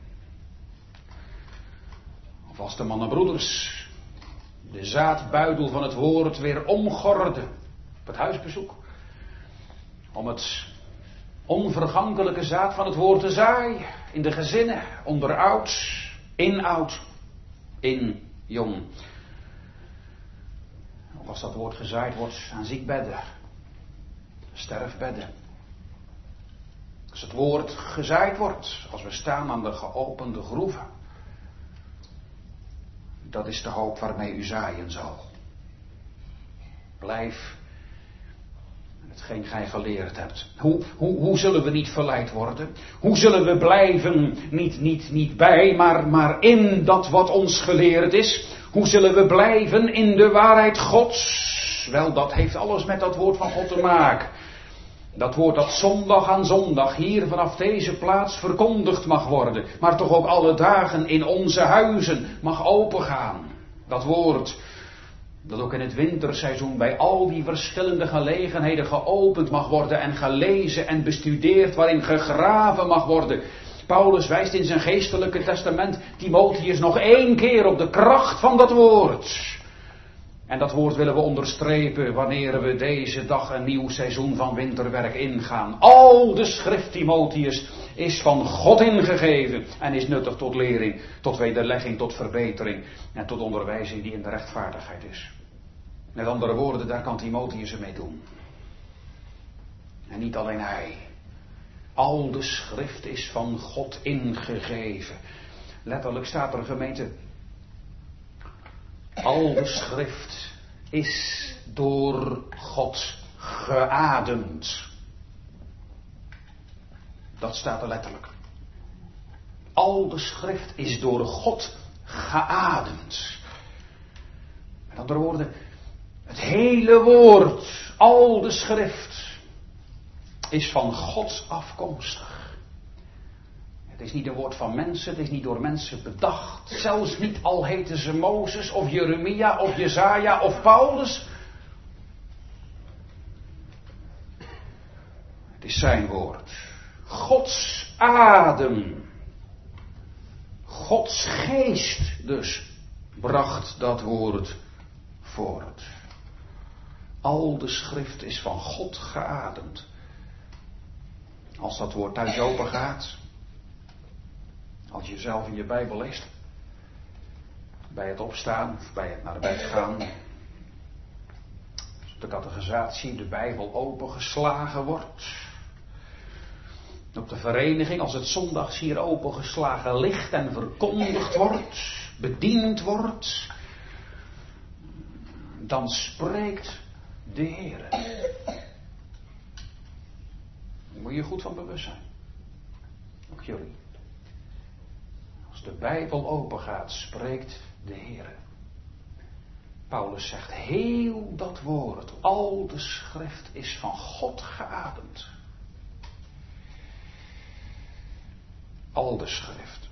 Of als de mannenbroeders de zaadbuidel van het woord weer omgorden op het huisbezoek. Om het onvergankelijke zaad van het woord te zaaien in de gezinnen, onder oud, in jong. Of als dat woord gezaaid wordt aan ziekbedden, sterfbedden. Als het woord gezaaid wordt, als we staan aan de geopende groeven. Dat is de hoop waarmee u zaaien zal. Blijf hetgeen gij geleerd hebt. Hoe zullen we niet verleid worden? Hoe zullen we blijven, niet bij, maar in dat wat ons geleerd is? Hoe zullen we blijven in de waarheid Gods? Wel, dat heeft alles met dat woord van God te maken. Dat woord dat zondag aan zondag hier vanaf deze plaats verkondigd mag worden. Maar toch ook alle dagen in onze huizen mag opengaan. Dat woord dat ook in het winterseizoen bij al die verschillende gelegenheden geopend mag worden en gelezen en bestudeerd, waarin gegraven mag worden. Paulus wijst in zijn geestelijke testament Timotheus nog 1 keer op de kracht van dat woord. En dat woord willen we onderstrepen wanneer we deze dag een nieuw seizoen van winterwerk ingaan. Al de schrift, Timotheus, is van God ingegeven en is nuttig tot lering, tot wederlegging, tot verbetering en tot onderwijzing die in de rechtvaardigheid is. Met andere woorden, daar kan Timotheus ermee doen. En niet alleen hij. Al de schrift is van God ingegeven. Letterlijk staat er, gemeente, al de schrift is door God geademd. Dat staat er letterlijk. Al de schrift is door God geademd. Met andere woorden, het hele woord, al de schrift, is van God afkomstig. Het is niet een woord van mensen, het is niet door mensen bedacht. Zelfs niet al heten ze Mozes of Jeremia of Jesaja of Paulus. Het is zijn woord. Gods adem. Gods geest dus bracht dat woord voort. Al de schrift is van God geademd. Als dat woord thuis open gaat, als je zelf in je Bijbel leest, bij het opstaan of bij het naar bed gaan, de catechisatie, de Bijbel opengeslagen wordt, Op de vereniging, als het zondags hier opengeslagen ligt en verkondigd wordt, bediend wordt, dan spreekt de Heer. Daar moet je je goed van bewust zijn. Ook jullie. Als de Bijbel open gaat, spreekt de Heer. Paulus zegt, heel dat woord, al de schrift is van God geademd. Al de schrift.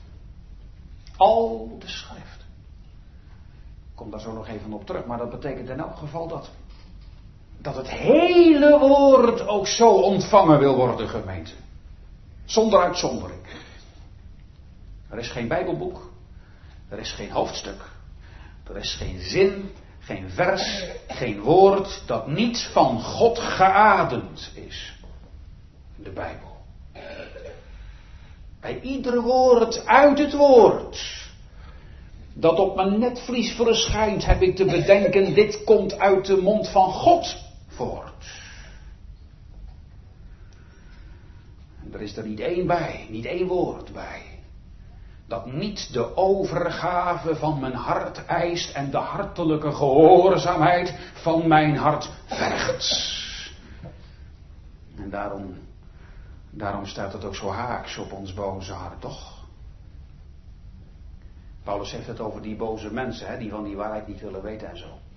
Al de schrift. Ik kom daar zo nog even op terug, maar dat betekent in elk geval dat het hele woord ook zo ontvangen wil worden, gemeente. Zonder uitzondering. Er is geen Bijbelboek, er is geen hoofdstuk, er is geen zin, geen vers, geen woord dat niet van God geademd is. De Bijbel. Bij ieder woord uit het woord dat op mijn netvlies verschijnt, heb ik te bedenken, dit komt uit de mond van God voort. En er is er niet één bij, niet één woord bij, dat niet de overgave van mijn hart eist en de hartelijke gehoorzaamheid van mijn hart vergt. En daarom staat het ook zo haaks op ons boze hart, toch? Paulus heeft het over die boze mensen, die van die waarheid niet willen weten en zo.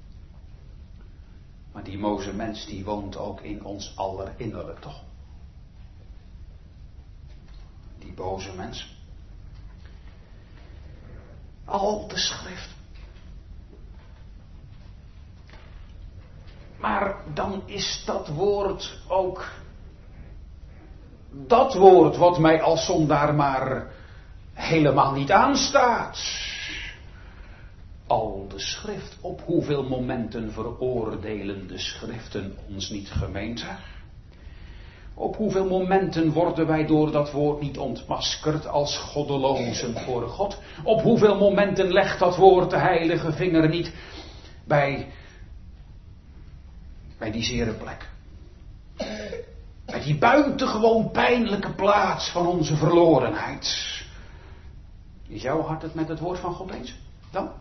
Maar die boze mens die woont ook in ons aller innerlijk, toch? Die boze mens. Al de schrift. Maar dan is dat woord ook dat woord wat mij als zondaar maar helemaal niet aanstaat. Al de schrift, op hoeveel momenten veroordelen de schriften ons niet, gemeente? Op hoeveel momenten worden wij door dat woord niet ontmaskerd als goddelozen voor God? Op hoeveel momenten legt dat woord de heilige vinger niet bij die zere plek? Bij die buitengewoon pijnlijke plaats van onze verlorenheid. Is jouw hart het met het woord van God eens? Dan?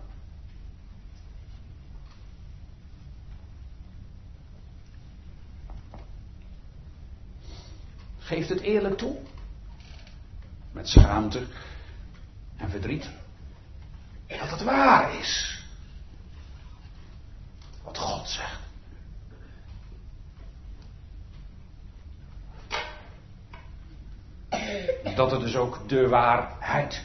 Geeft het eerlijk toe. Met schaamte en verdriet. Dat het waar is. Wat God zegt. Dat het dus ook de waarheid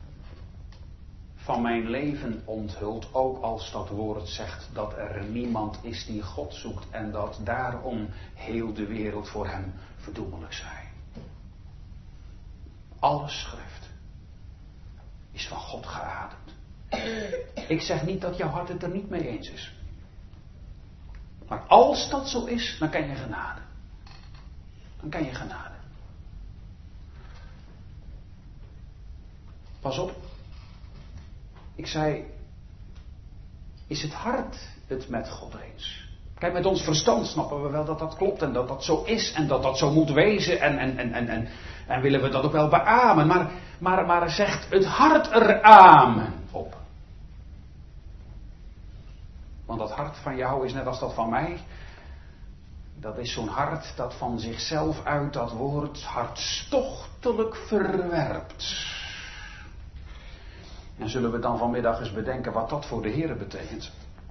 van mijn leven onthult, ook als dat woord zegt dat er niemand is die God zoekt en dat daarom heel de wereld voor hem verdoemelijk zij. Alle schrift is van God geademd. Ik zeg niet dat jouw hart het er niet mee eens is. Maar als dat zo is, dan kan je genade. Dan kan je genade. Pas op. Ik zei, is het hart het met God eens? Kijk, met ons verstand snappen we wel dat dat klopt en dat dat zo is en dat dat zo moet wezen en willen we dat ook wel beamen. Maar zegt het hart er amen op? Want dat hart van jou is net als dat van mij. Dat is zo'n hart dat van zichzelf uit dat woord hartstochtelijk verwerpt. En zullen we dan vanmiddag eens bedenken wat dat voor de Heer betekent.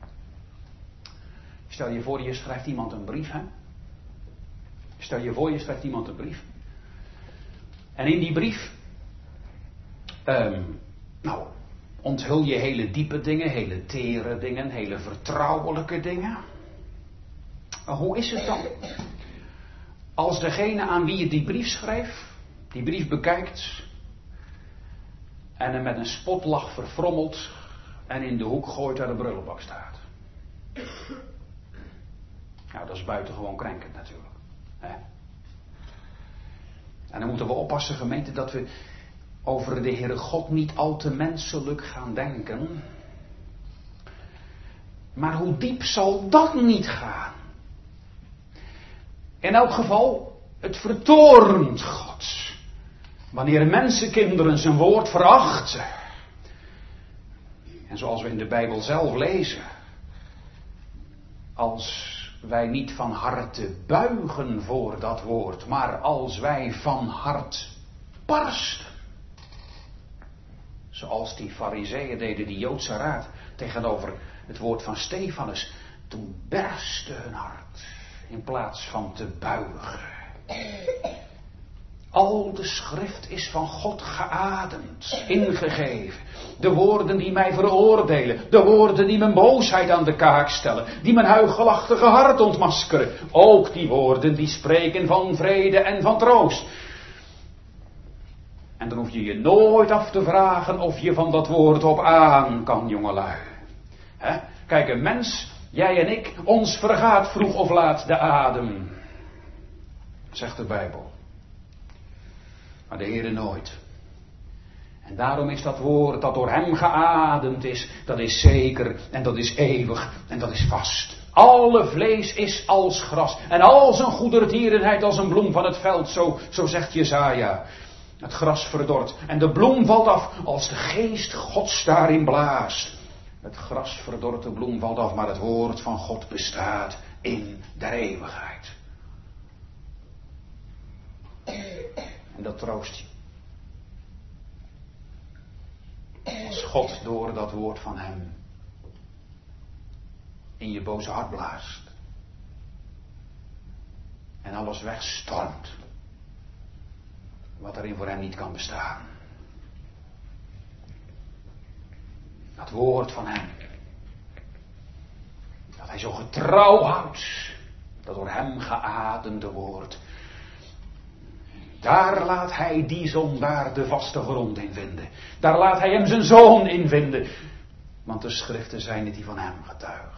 Stel je voor, je schrijft iemand een brief, hè? Stel je voor, je schrijft iemand een brief. En in die brief, onthul je hele diepe dingen, hele tere dingen, hele vertrouwelijke dingen. Maar hoe is het dan? Als degene aan wie je die brief schrijft, die brief bekijkt en hem met een spotlach verfrommelt en in de hoek gooit waar de brullenbak staat. Nou, dat is buitengewoon krenkend natuurlijk. Hè? En dan moeten we oppassen, gemeente, dat we over de Heere God niet al te menselijk gaan denken. Maar hoe diep zal dat niet gaan? In elk geval, Het vertoornt God. Wanneer mensenkinderen zijn woord verachten. En zoals we in de Bijbel zelf lezen. Als wij niet van harte buigen voor dat woord. Maar als wij van hart barsten. Zoals die farizeeën deden, die Joodse raad. Tegenover het woord van Stefanus. Toen berstte hun hart. In plaats van te buigen. Al de schrift is van God geademd, ingegeven. De woorden die mij veroordelen, de woorden die mijn boosheid aan de kaak stellen, die mijn huichelachtige hart ontmaskeren. Ook die woorden die spreken van vrede en van troost. En dan hoef je je nooit af te vragen of je van dat woord op aan kan, jongelui. Kijk, een mens, jij en ik, ons vergaat vroeg of laat de adem. Zegt de Bijbel. Maar de Heere nooit. En daarom is dat woord dat door hem geademd is, dat is zeker en dat is eeuwig en dat is vast. Alle vlees is als gras en al zijn goedertierenheid als een bloem van het veld, zo zegt Jesaja. Het gras verdort en de bloem valt af als de geest Gods daarin blaast. Het gras verdort, de bloem valt af, maar het woord van God bestaat in der eeuwigheid. En dat troost je. Als God door dat woord van hem in je boze hart blaast. En alles wegstormt. Wat erin voor hem niet kan bestaan. Dat woord van hem. Dat hij zo getrouw houdt. Dat door hem geademde woord. Daar laat hij die zondaar de vaste grond in vinden. Daar laat hij hem zijn zoon in vinden. Want de schriften zijn het die van hem getuigen.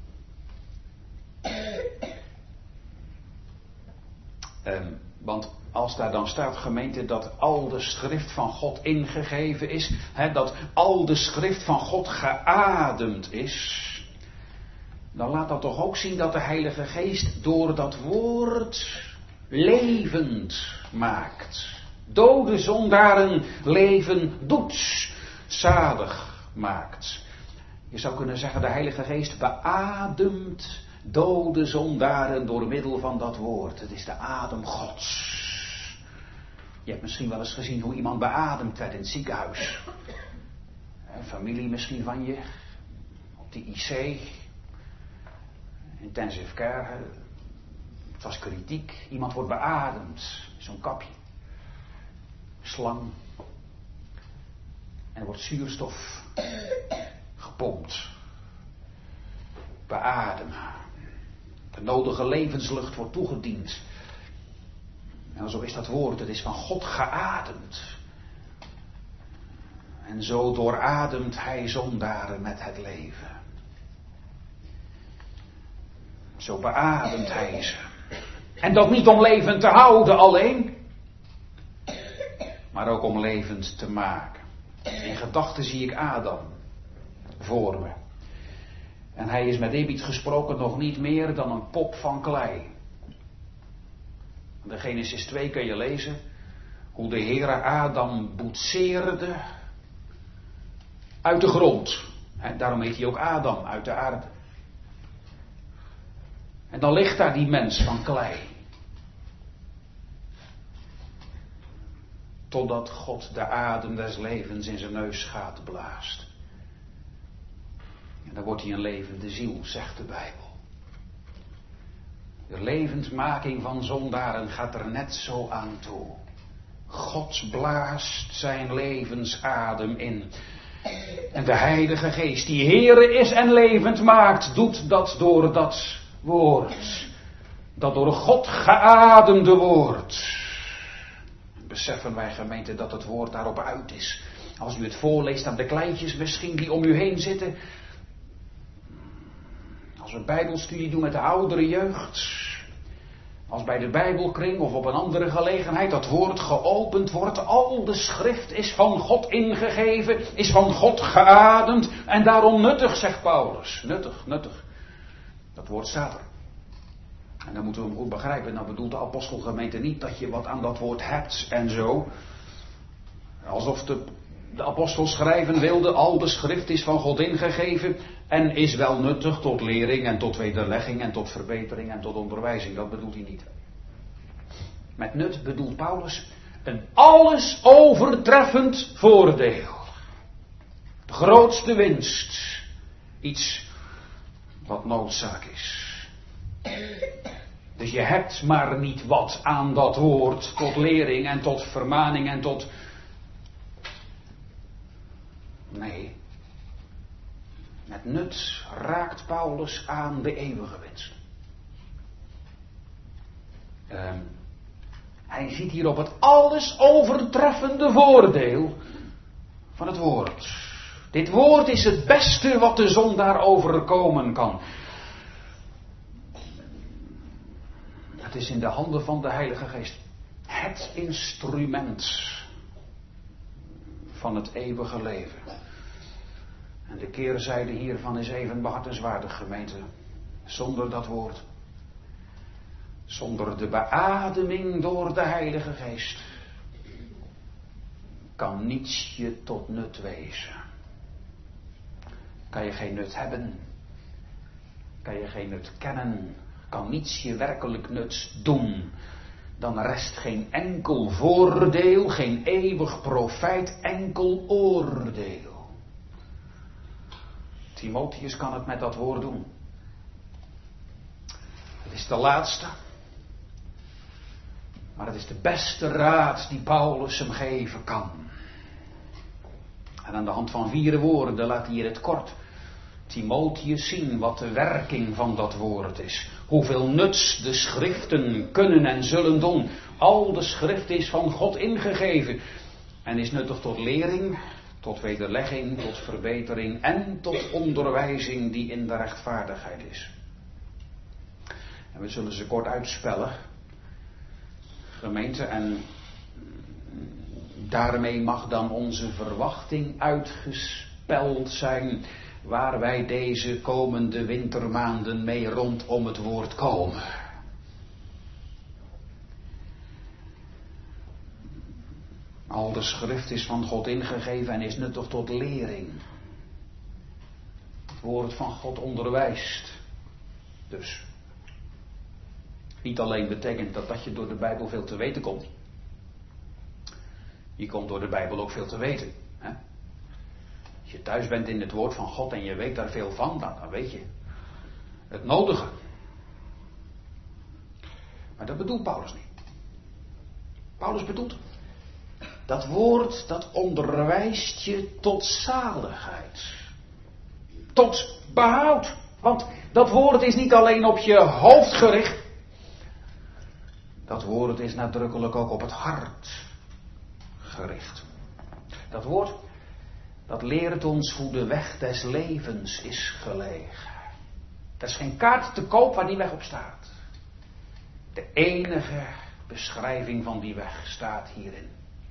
Want als daar dan staat, gemeente, dat al de schrift van God ingegeven is. Dat al de schrift van God geademd is. Dan laat dat toch ook zien dat de Heilige Geest door dat woord levend maakt. Dode zondaren leven doet. Zalig maakt. Je zou kunnen zeggen, de Heilige Geest beademt dode zondaren door middel van dat woord. Het is de adem Gods. Je hebt misschien wel eens gezien hoe iemand beademd werd in het ziekenhuis. Familie misschien van je. Op de IC. Intensive care. Het was kritiek. Iemand wordt beademd. Zo'n kapje. Slang. En er wordt zuurstof gepompt. Beademen. De nodige levenslucht wordt toegediend. En zo is dat woord. Het is van God geademd. En zo doorademt hij zondaren met het leven. Zo beademt hij ze. En dat niet om levend te houden alleen. Maar ook om levend te maken. In gedachten zie ik Adam voor me. En hij is met eerbied gesproken nog niet meer dan een pop van klei. In Genesis 2 kun je lezen hoe de Heere Adam boetseerde uit de grond. En daarom heet hij ook Adam, uit de aarde. En dan ligt daar die mens van klei. Totdat God de adem des levens in zijn neusgaten blaast. En dan wordt hij een levende ziel, zegt de Bijbel. De levendmaking van zondaren gaat er net zo aan toe. God blaast zijn levensadem in. En de Heilige Geest, die Heere is en levend maakt, doet dat door dat woord. Dat door God geademde woord. Beseffen wij, gemeente, dat het woord daarop uit is. Als u het voorleest aan de kleintjes misschien die om u heen zitten. Als we bijbelstudie doen met de oudere jeugd. Als bij de Bijbelkring of op een andere gelegenheid dat woord geopend wordt. Al de schrift is van God ingegeven, is van God geademd. En daarom nuttig, zegt Paulus. Nuttig. Dat woord staat er. En dan moeten we hem goed begrijpen. Nou bedoelt de apostelgemeente niet dat je wat aan dat woord hebt en zo. Alsof de apostels schrijven wilden, al de schrift is van God ingegeven en is wel nuttig tot lering en tot wederlegging en tot verbetering en tot onderwijzing. Dat bedoelt hij niet. Met nut bedoelt Paulus een alles overtreffend voordeel. De grootste winst. Iets wat noodzaak is. Dus je hebt maar niet wat aan dat woord tot lering en tot vermaning en tot... Nee. Met nut raakt Paulus aan de eeuwige winst. Hij ziet hier op het alles overtreffende voordeel van het woord. Dit woord is het beste wat de zondaar overkomen kan. Het is in de handen van de Heilige Geest. Het instrument van het eeuwige leven. En de keerzijde hiervan is even behartenswaardig, gemeente. Zonder dat woord. Zonder de beademing door de Heilige Geest. Kan niets je tot nut wezen. Kan je geen nut hebben. Kan je geen nut kennen. Kan niets je werkelijk nut doen. Dan rest geen enkel voordeel, geen eeuwig profijt, enkel oordeel. Timotheus kan het met dat woord doen. Het is de laatste. Maar het is de beste raad die Paulus hem geven kan. En aan de hand van 4 woorden laat hij in het kort Timotheus zien wat de werking van dat woord is. Hoeveel nuts de schriften kunnen en zullen doen. Al de schrift is van God ingegeven. En is nuttig tot lering, tot wederlegging, tot verbetering en tot onderwijzing die in de rechtvaardigheid is. En we zullen ze kort uitspellen. Gemeente, en daarmee mag dan onze verwachting uitgespeld zijn, waar wij deze komende wintermaanden mee rondom het woord komen. Al de schrift is van God ingegeven en is nuttig tot lering. Het woord van God onderwijst. Dus niet alleen betekent dat je door de Bijbel veel te weten komt. Je komt door de Bijbel ook veel te weten. Hè? Als je thuis bent in het woord van God en je weet daar veel van, dan weet je het nodige. Maar dat bedoelt Paulus niet. Paulus bedoelt, dat woord dat onderwijst je tot zaligheid. Tot behoud. Want dat woord is niet alleen op je hoofd gericht. Dat woord is nadrukkelijk ook op het hart gericht. Dat woord, dat leert ons hoe de weg des levens is gelegen. Er is geen kaart te koop waar die weg op staat. De enige beschrijving van die weg staat hierin.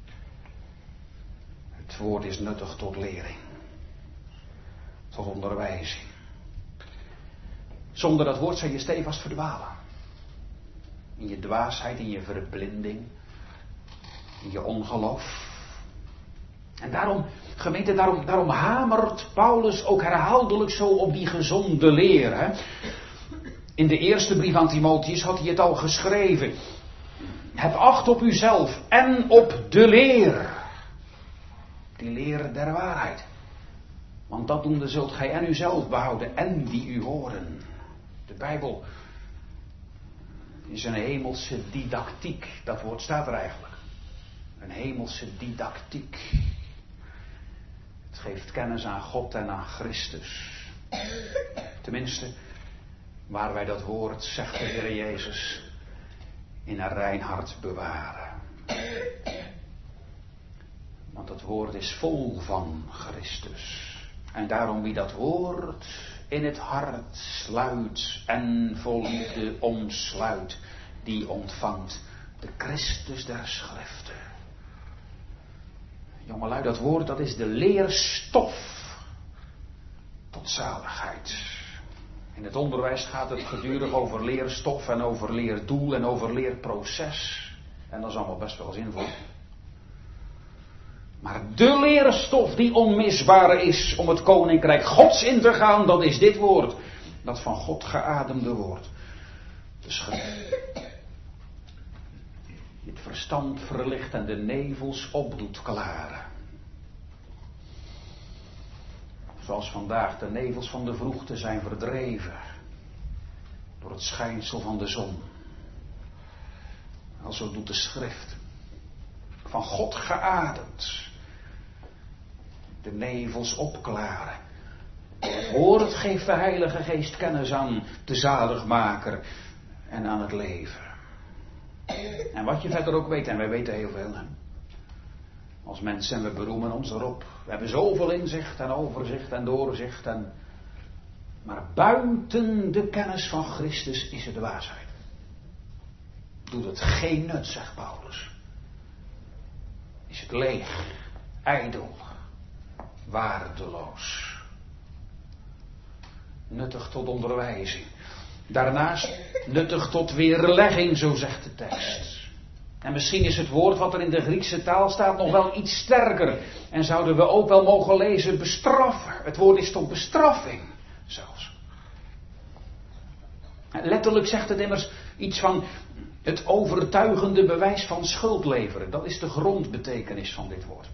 Het woord is nuttig tot lering. Tot onderwijzing. Zonder dat woord zou je stevast verdwalen. In je dwaasheid, in je verblinding, in je ongeloof. En daarom, gemeente, daarom hamert Paulus ook herhaaldelijk zo op die gezonde leer. Hè? In de eerste brief aan Timotheus had hij het al geschreven. Heb acht op uzelf en op de leer. Die leer der waarheid. Want dat doende zult gij en uzelf behouden en die u horen. De Bijbel is een hemelse didactiek. Dat woord staat er eigenlijk. Een hemelse didactiek. Het geeft kennis aan God en aan Christus. Tenminste, waar wij dat woord, zegt de Heer Jezus, in een rein hart bewaren. Want het woord is vol van Christus. En daarom wie dat woord in het hart sluit en vol liefde omsluit, die ontvangt de Christus der Schriften. Jongelui, dat woord, dat is de leerstof tot zaligheid. In het onderwijs gaat het gedurig over leerstof en over leerdoel en over leerproces. En dat is allemaal best wel zinvol. Maar de leerstof die onmisbaar is om het koninkrijk Gods in te gaan, dat is dit woord. Dat van God geademde woord. De schrift. Die het verstand verlicht en de nevels opdoet klaren. Zoals vandaag de nevels van de vroegte zijn verdreven door het schijnsel van de zon. Alzo doet de schrift. Van God geademd. De nevels opklaren. Het woord geeft de Heilige Geest kennis aan de zaligmaker en aan het leven. En wat je verder ook weet, en wij weten heel veel. Hè? Als mensen, en we beroemen ons erop. We hebben zoveel inzicht en overzicht en doorzicht. Maar buiten de kennis van Christus is het de wijsheid. Doet het geen nut, zegt Paulus. Is het leeg, ijdel, waardeloos. Nuttig tot onderwijzing. Daarnaast nuttig tot weerlegging, zo zegt de tekst. En misschien is het woord wat er in de Griekse taal staat nog wel iets sterker. En zouden we ook wel mogen lezen bestraffen. Het woord is tot bestraffing zelfs. En letterlijk zegt het immers iets van het overtuigende bewijs van schuld leveren. Dat is de grondbetekenis van dit woord.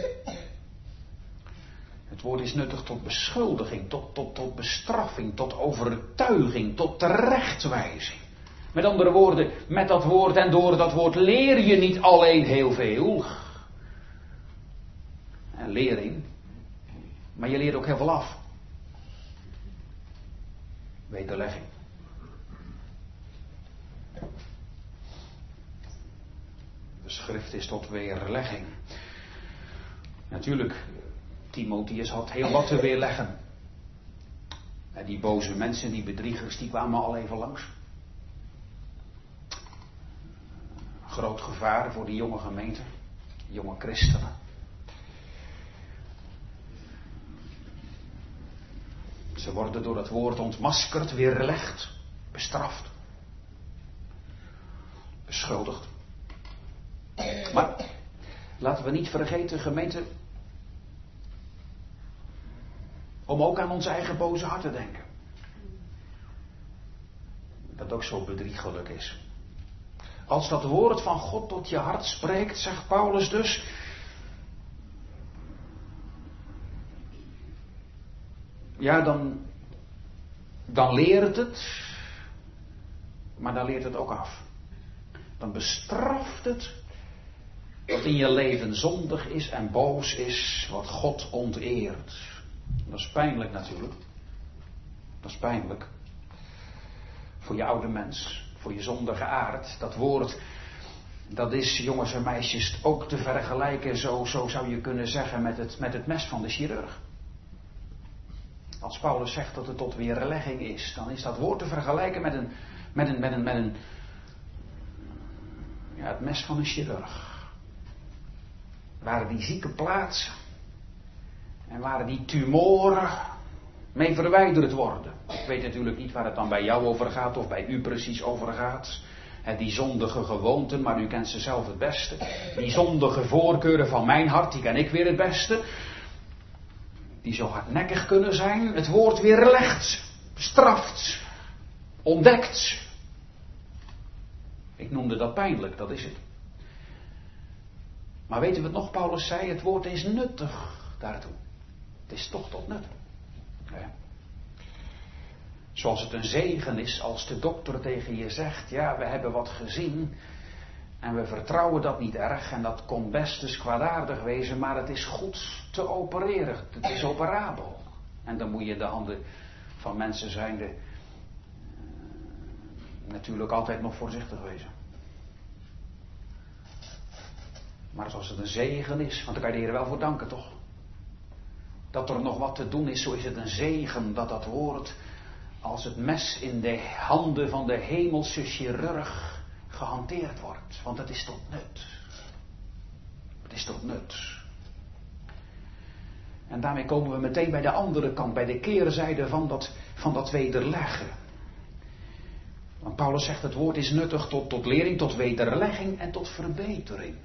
Het woord is nuttig tot beschuldiging, tot bestraffing, tot overtuiging, tot terechtwijzing. Met andere woorden, met dat woord en door dat woord leer je niet alleen heel veel. En lering. Maar je leert ook heel veel af. Wederlegging. De schrift is tot weerlegging. Natuurlijk, Timotheus had heel wat te weerleggen. En die boze mensen, die bedriegers, die kwamen al even langs. Groot gevaar voor die jonge gemeente, jonge christenen. Ze worden door het woord ontmaskerd, weerlegd, bestraft, beschuldigd. Maar laten we niet vergeten, gemeente, om ook aan ons eigen boze hart te denken. Dat ook zo bedriegelijk is. Als dat woord van God tot je hart spreekt, zegt Paulus dus, ja, dan leert het, maar dan leert het ook af. Dan bestraft het wat in je leven zondig is en boos is, wat God onteert. Dat is pijnlijk natuurlijk. Dat is pijnlijk. Voor je oude mens, voor je zondige aard. Dat woord, dat is, jongens en meisjes, ook te vergelijken, zo zou je kunnen zeggen, met het mes van de chirurg. Als Paulus zegt dat het tot weerlegging is, dan is dat woord te vergelijken met het mes van een chirurg. Waren die zieke plaatsen en waren die tumoren mee verwijderd worden. Ik weet natuurlijk niet waar het dan bij jou over gaat of bij u precies over gaat. Die zondige gewoonten, maar u kent ze zelf het beste. Die zondige voorkeuren van mijn hart, die ken ik weer het beste. Die zo hardnekkig kunnen zijn. Het woord weerlegt, straft, ontdekt. Ik noemde dat pijnlijk, dat is het. Maar weten we het nog, Paulus zei, het woord is nuttig daartoe. Het is toch tot nut. Ja. Zoals het een zegen is als de dokter tegen je zegt, ja, we hebben wat gezien en we vertrouwen dat niet erg en dat kon best eens kwaadaardig wezen, maar het is goed te opereren. Het is operabel. En dan moet je de handen van mensen zijnde natuurlijk altijd nog voorzichtig wezen. Maar zoals het een zegen is, want daar kan je de Heer wel voor danken, toch? Dat er nog wat te doen is, zo is het een zegen dat dat woord als het mes in de handen van de hemelse chirurg gehanteerd wordt. Want het is tot nut. Het is tot nut. En daarmee komen we meteen bij de andere kant, bij de keerzijde van dat wederleggen. Want Paulus zegt, het woord is nuttig tot lering, tot wederlegging en tot verbetering.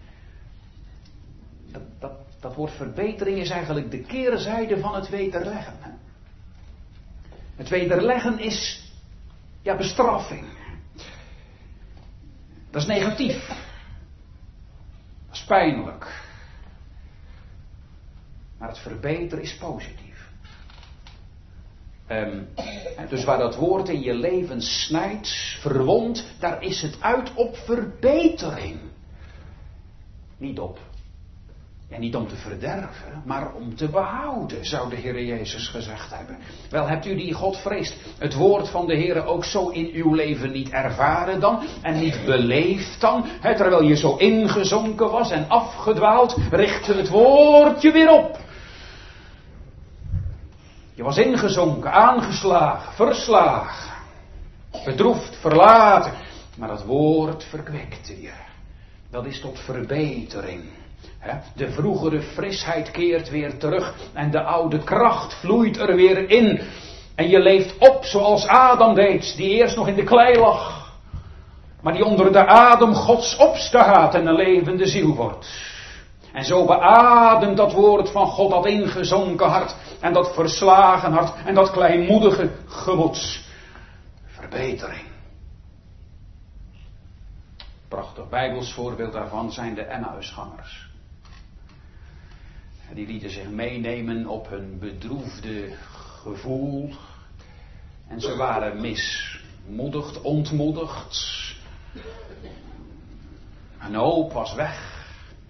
Dat woord verbetering is eigenlijk de keerzijde van het wederleggen. Het wederleggen is bestraffing. Dat is negatief. Dat is pijnlijk. Maar het verbeteren is positief. Dus waar dat woord in je leven snijdt, verwondt, daar is het uit op verbetering. Niet op. En niet om te verderven, maar om te behouden, zou de Heer Jezus gezegd hebben. Wel, hebt u die God vreest, het woord van de Heer ook zo in uw leven niet ervaren dan, en niet beleefd dan, terwijl je zo ingezonken was en afgedwaald, richtte het woord je weer op. Je was ingezonken, aangeslagen, verslagen, bedroefd, verlaten, maar het woord verkwikte je. Dat is tot verbetering. De vroegere frisheid keert weer terug en de oude kracht vloeit er weer in. En je leeft op zoals Adam deed, die eerst nog in de klei lag, maar die onder de adem Gods opstaat en een levende ziel wordt. En zo beademt dat woord van God dat ingezonken hart en dat verslagen hart en dat kleinmoedige gemoed. Verbetering. Prachtig Bijbels voorbeeld daarvan zijn de Emmausgangers. Die lieten zich meenemen op hun bedroefde gevoel. En ze waren mismoedigd, ontmoedigd. Hun hoop was weg.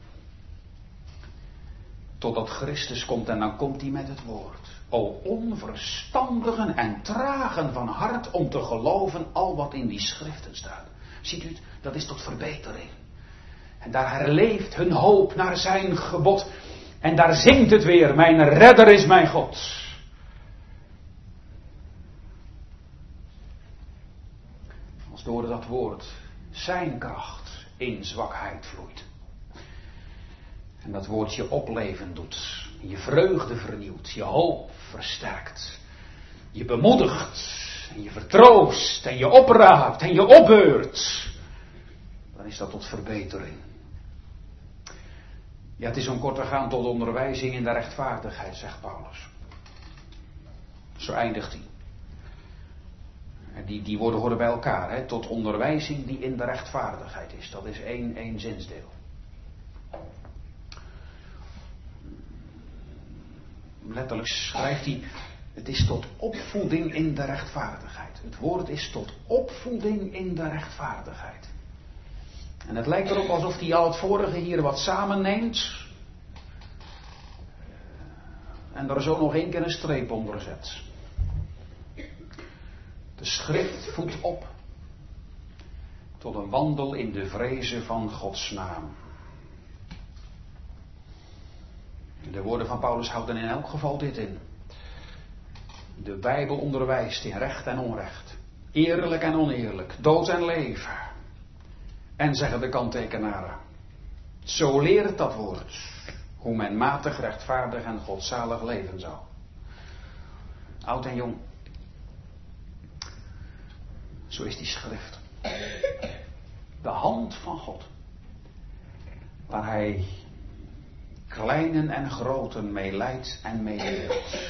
Totdat Christus komt en dan komt hij met het woord. O onverstandigen en tragen van hart om te geloven al wat in die schriften staat. Ziet u het? Dat is tot verbetering. En daar herleeft hun hoop naar zijn gebod. En daar zingt het weer, mijn redder is mijn God. Als door dat woord zijn kracht in zwakheid vloeit. En dat woord je opleven doet. Je vreugde vernieuwt, je hoop versterkt. Je bemoedigt en je vertroost en je opraapt en je opbeurt. Dan is dat tot verbetering. Ja, het is om kort te gaan tot onderwijzing in de rechtvaardigheid, zegt Paulus. Zo eindigt hij. Die woorden horen bij elkaar, tot onderwijzing die in de rechtvaardigheid is. Dat is één zinsdeel. Letterlijk schrijft hij, het is tot opvoeding in de rechtvaardigheid. Het woord is tot opvoeding in de rechtvaardigheid. En het lijkt erop alsof hij al het vorige hier wat samenneemt. En er zo nog één keer een streep onder zet. De schrift voedt op. Tot een wandel in de vreze van Gods naam. De woorden van Paulus houden in elk geval dit in. De Bijbel onderwijst in recht en onrecht. Eerlijk en oneerlijk. Dood en leven. En zeggen de kanttekenaren. Zo leert dat woord. Hoe men matig, rechtvaardig en godzalig leven zou. Oud en jong. Zo is die schrift. De hand van God. Waar hij kleinen en groten mee leidt en mee leert.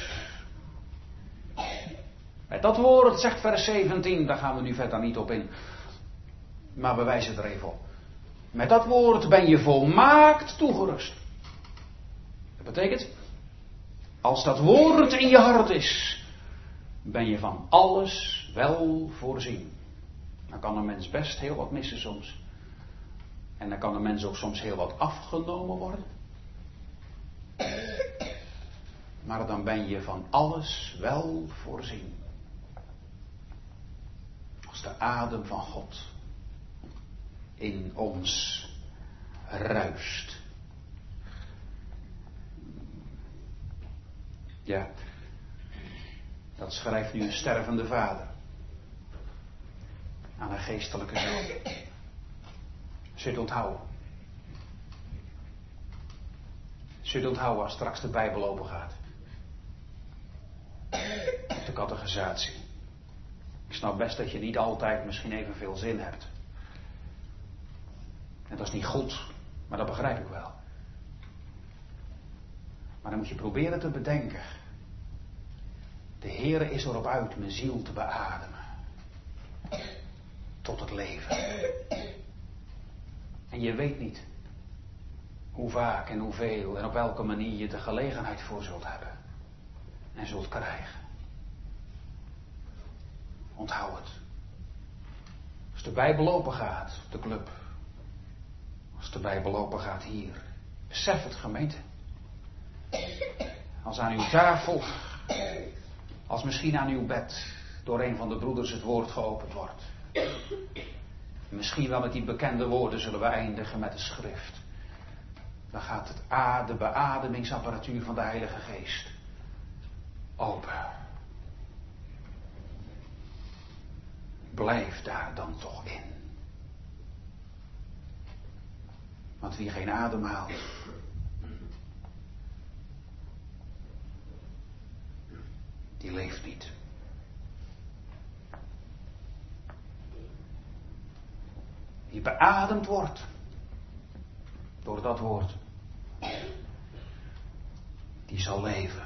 Met dat woord, zegt vers 17, daar gaan we nu verder niet op in. Maar we wijzen er even op. Met dat woord ben je volmaakt toegerust. Dat betekent, als dat woord in je hart is, ben je van alles wel voorzien. Dan kan een mens best heel wat missen soms. En dan kan een mens ook soms heel wat afgenomen worden. Maar dan ben je van alles wel voorzien. Als de adem van God in ons ruist. Ja, dat schrijft nu een stervende vader aan een geestelijke zoon. Zult onthouden. Zult onthouden als straks de Bijbel open gaat. de catechisatie. Ik snap best dat je niet altijd misschien evenveel zin hebt. En dat is niet goed, maar dat begrijp ik wel. Maar dan moet je proberen te bedenken. De Heere is erop uit mijn ziel te beademen. Tot het leven. En je weet niet hoe vaak en hoeveel en op welke manier je de gelegenheid voor zult hebben. En zult krijgen. Onthoud het. Als de Bijbel open gaat, de club. Als de Bijbel open gaat hier. Besef het, gemeente. Als aan uw tafel, als misschien aan uw bed, door een van de broeders het woord geopend wordt. Misschien wel met die bekende woorden zullen we eindigen met de schrift. Dan gaat de beademingsapparatuur van de Heilige Geest open. Blijf daar dan toch in. Want wie geen adem haalt, die leeft niet. Die beademd wordt door dat woord, die zal leven.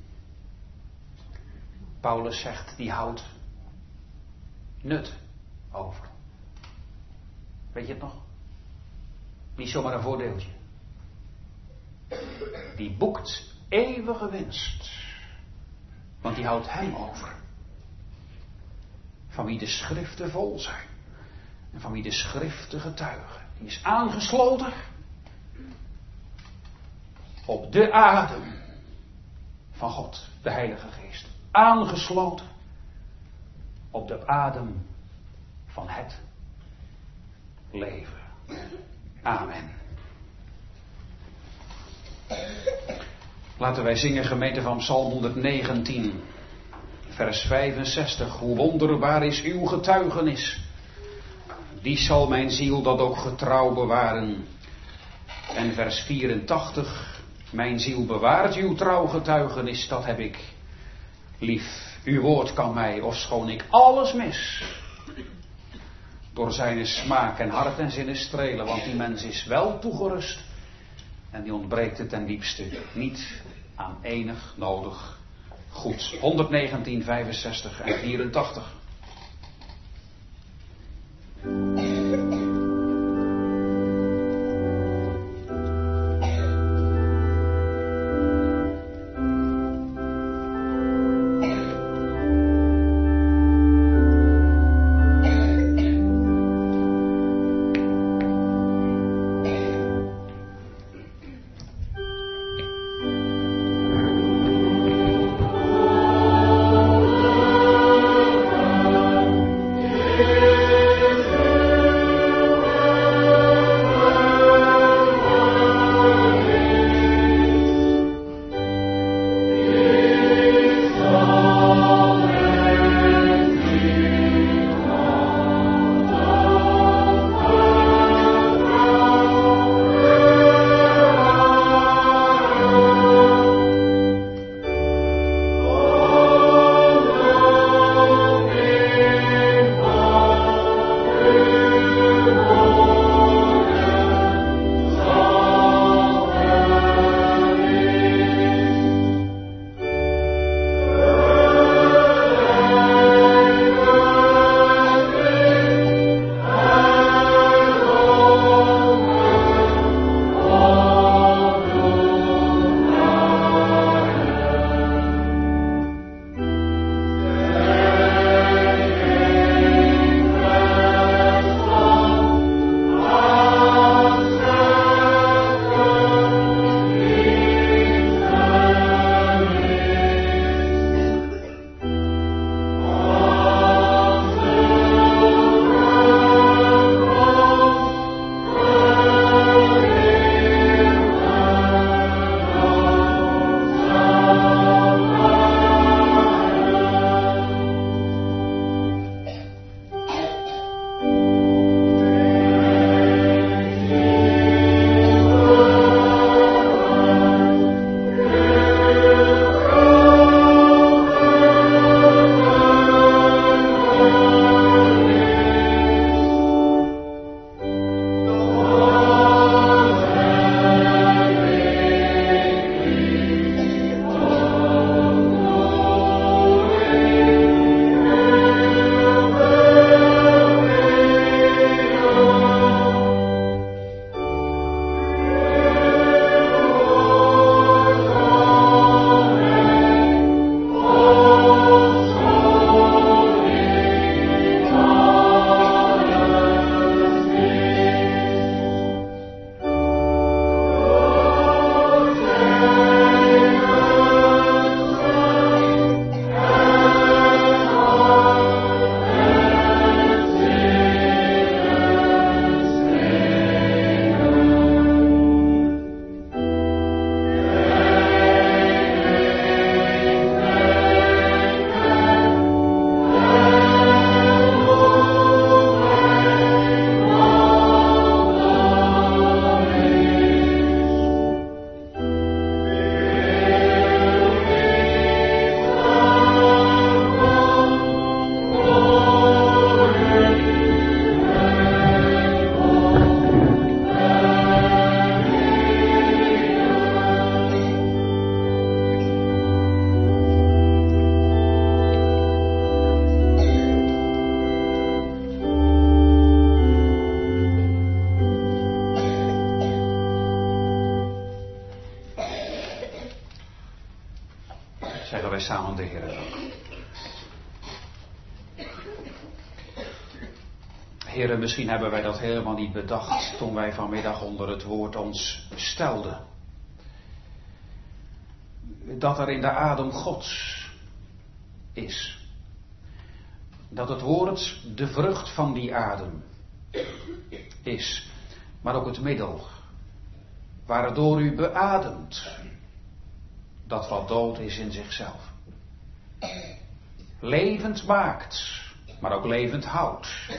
Paulus zegt, die houdt nut over. Weet je het nog? Niet zomaar een voordeeltje. Die boekt eeuwige winst. Want die houdt hem over. Van wie de schriften vol zijn. En van wie de schriften getuigen. Die is aangesloten op de adem van God, de Heilige Geest. Aangesloten op de adem van het leven. Amen. Laten wij zingen, gemeente, van Psalm 119, vers 65. Hoe wonderbaar is uw getuigenis. Die zal mijn ziel dat ook getrouw bewaren. En vers 84. Mijn ziel bewaart uw trouw getuigenis, dat heb ik lief. Uw woord kan mij, ofschoon ik alles mis, door zijn smaak en hart en zinnen strelen. Want die mens is wel toegerust. En die ontbreekt het ten diepste niet aan enig nodig goed. 119, 65 en 84. Zeggen wij samen de Heer dank. Heren, misschien hebben wij dat helemaal niet bedacht toen wij vanmiddag onder het woord ons stelden. Dat er in de adem Gods is. Dat het woord de vrucht van die adem is. Maar ook het middel waardoor u beademt dat wat dood is in zichzelf. Levend maakt, maar ook levend houdt.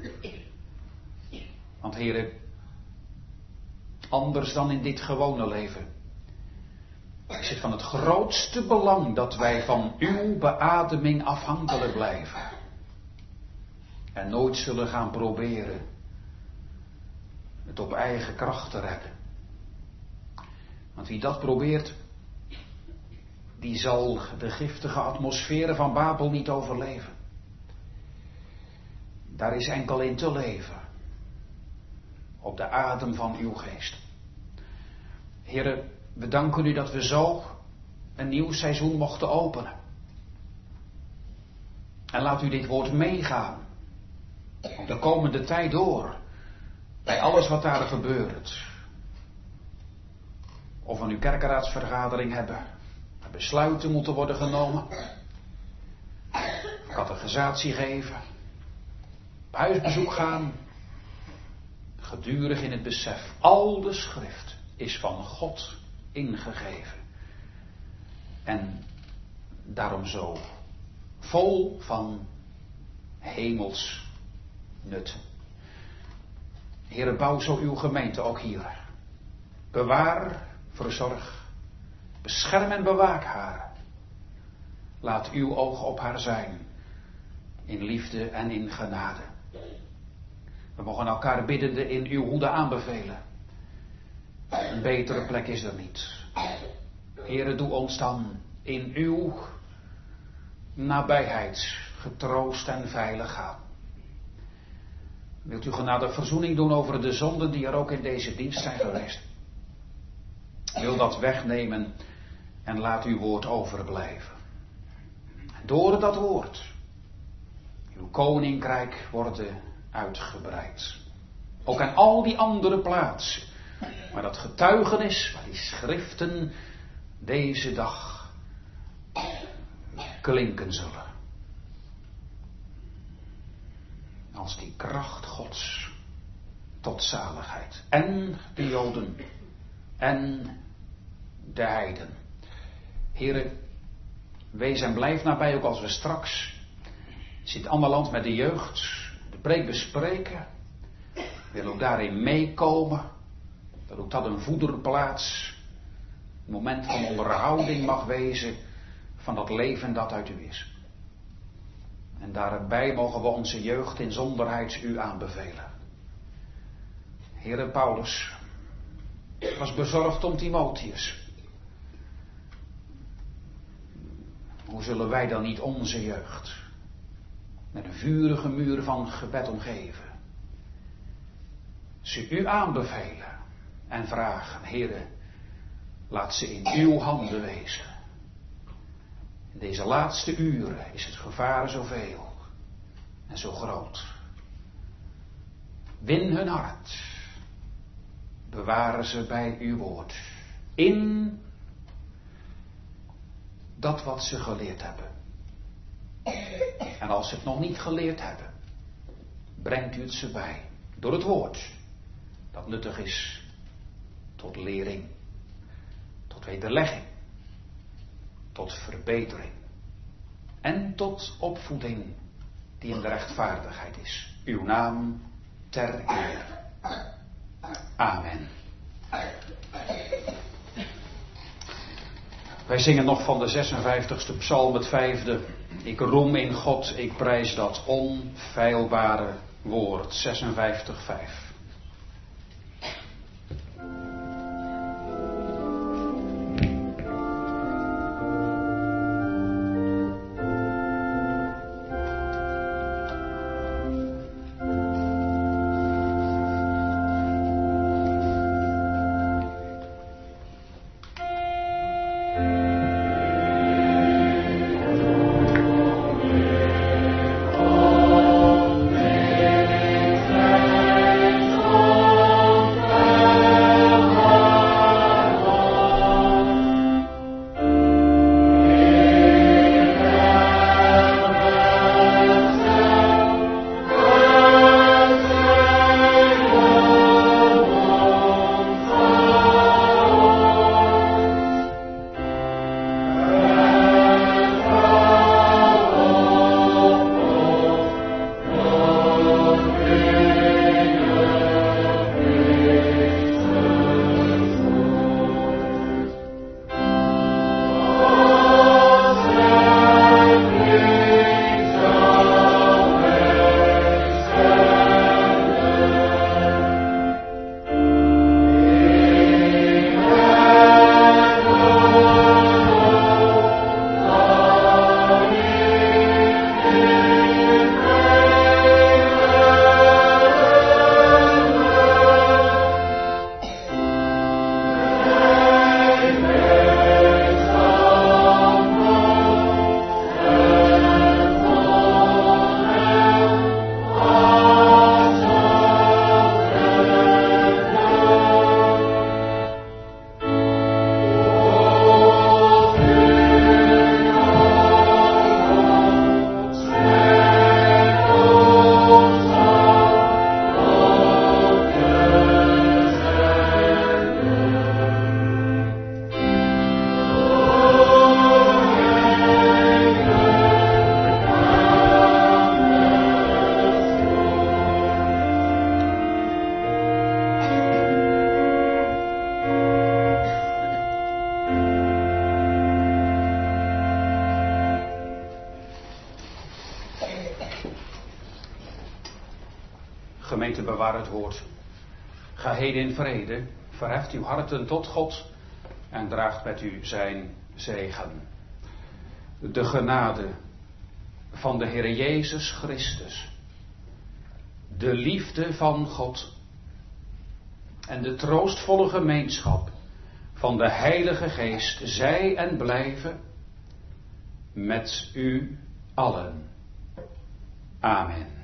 Want heren, anders dan in dit gewone leven is het van het grootste belang dat wij van uw beademing afhankelijk blijven. En nooit zullen gaan proberen het op eigen kracht te redden. Want wie dat probeert, die zal de giftige atmosfeer van Babel niet overleven. Daar is enkel in te leven. Op de adem van uw geest. Heren, we danken u dat we zo een nieuw seizoen mochten openen. En laat u dit woord meegaan. De komende tijd door. Bij alles wat daar gebeurt. Of we nu kerkeraadsvergadering hebben. Er besluiten moeten worden genomen. Catechisatie geven. Op huisbezoek gaan. Gedurig in het besef. Al de schrift is van God ingegeven. En daarom zo vol van hemels nut. Heere, bouw zo uw gemeente ook hier. Bewaar, verzorg, bescherm en bewaak haar. Laat uw oog op haar zijn, in liefde en in genade. We mogen elkaar biddende in uw hoede aanbevelen. Een betere plek is er niet. Heere, doe ons dan in uw nabijheid getroost en veilig gaan. Wilt u genade verzoening doen over de zonden die er ook in deze dienst zijn geweest? Wil dat wegnemen en laat uw woord overblijven. En door dat woord uw koninkrijk worden uitgebreid. Ook aan al die andere plaatsen. Maar dat getuigenis, waar die schriften deze dag klinken zullen. Als die kracht Gods tot zaligheid. En de Joden en de heiden. Heren, wees en blijf nabij, ook als we straks in het andere land met de jeugd de preek bespreken. Wil ook daarin meekomen. Dat ook dat een voederplaats, een moment van onderhouding mag wezen van dat leven dat uit u is. En daarbij mogen we onze jeugd in zonderheid u aanbevelen. Heere Paulus was bezorgd om Timotheus. Hoe zullen wij dan niet onze jeugd met een vurige muur van gebed omgeven? Ze u aanbevelen en vragen, Heere, laat ze in uw handen wezen. In deze laatste uren is het gevaar zoveel en zo groot. Win hun hart. Bewaren ze bij uw woord. In dat wat ze geleerd hebben. En als ze het nog niet geleerd hebben, brengt u het ze bij. Door het woord. Dat nuttig is tot lering. Tot wederlegging. Tot verbetering. En tot opvoeding die in de rechtvaardigheid is. Uw naam ter eer. Amen. Wij zingen nog van de 56e psalm, het 5e. Ik roem in God, ik prijs dat onfeilbare woord. 56:5. Gemeente, bewaar het woord. Ga heden in vrede, verheft uw harten tot God en draagt met u zijn zegen. De genade van de Heer Jezus Christus, de liefde van God en de troostvolle gemeenschap van de Heilige Geest zij en blijven met u allen. Amen.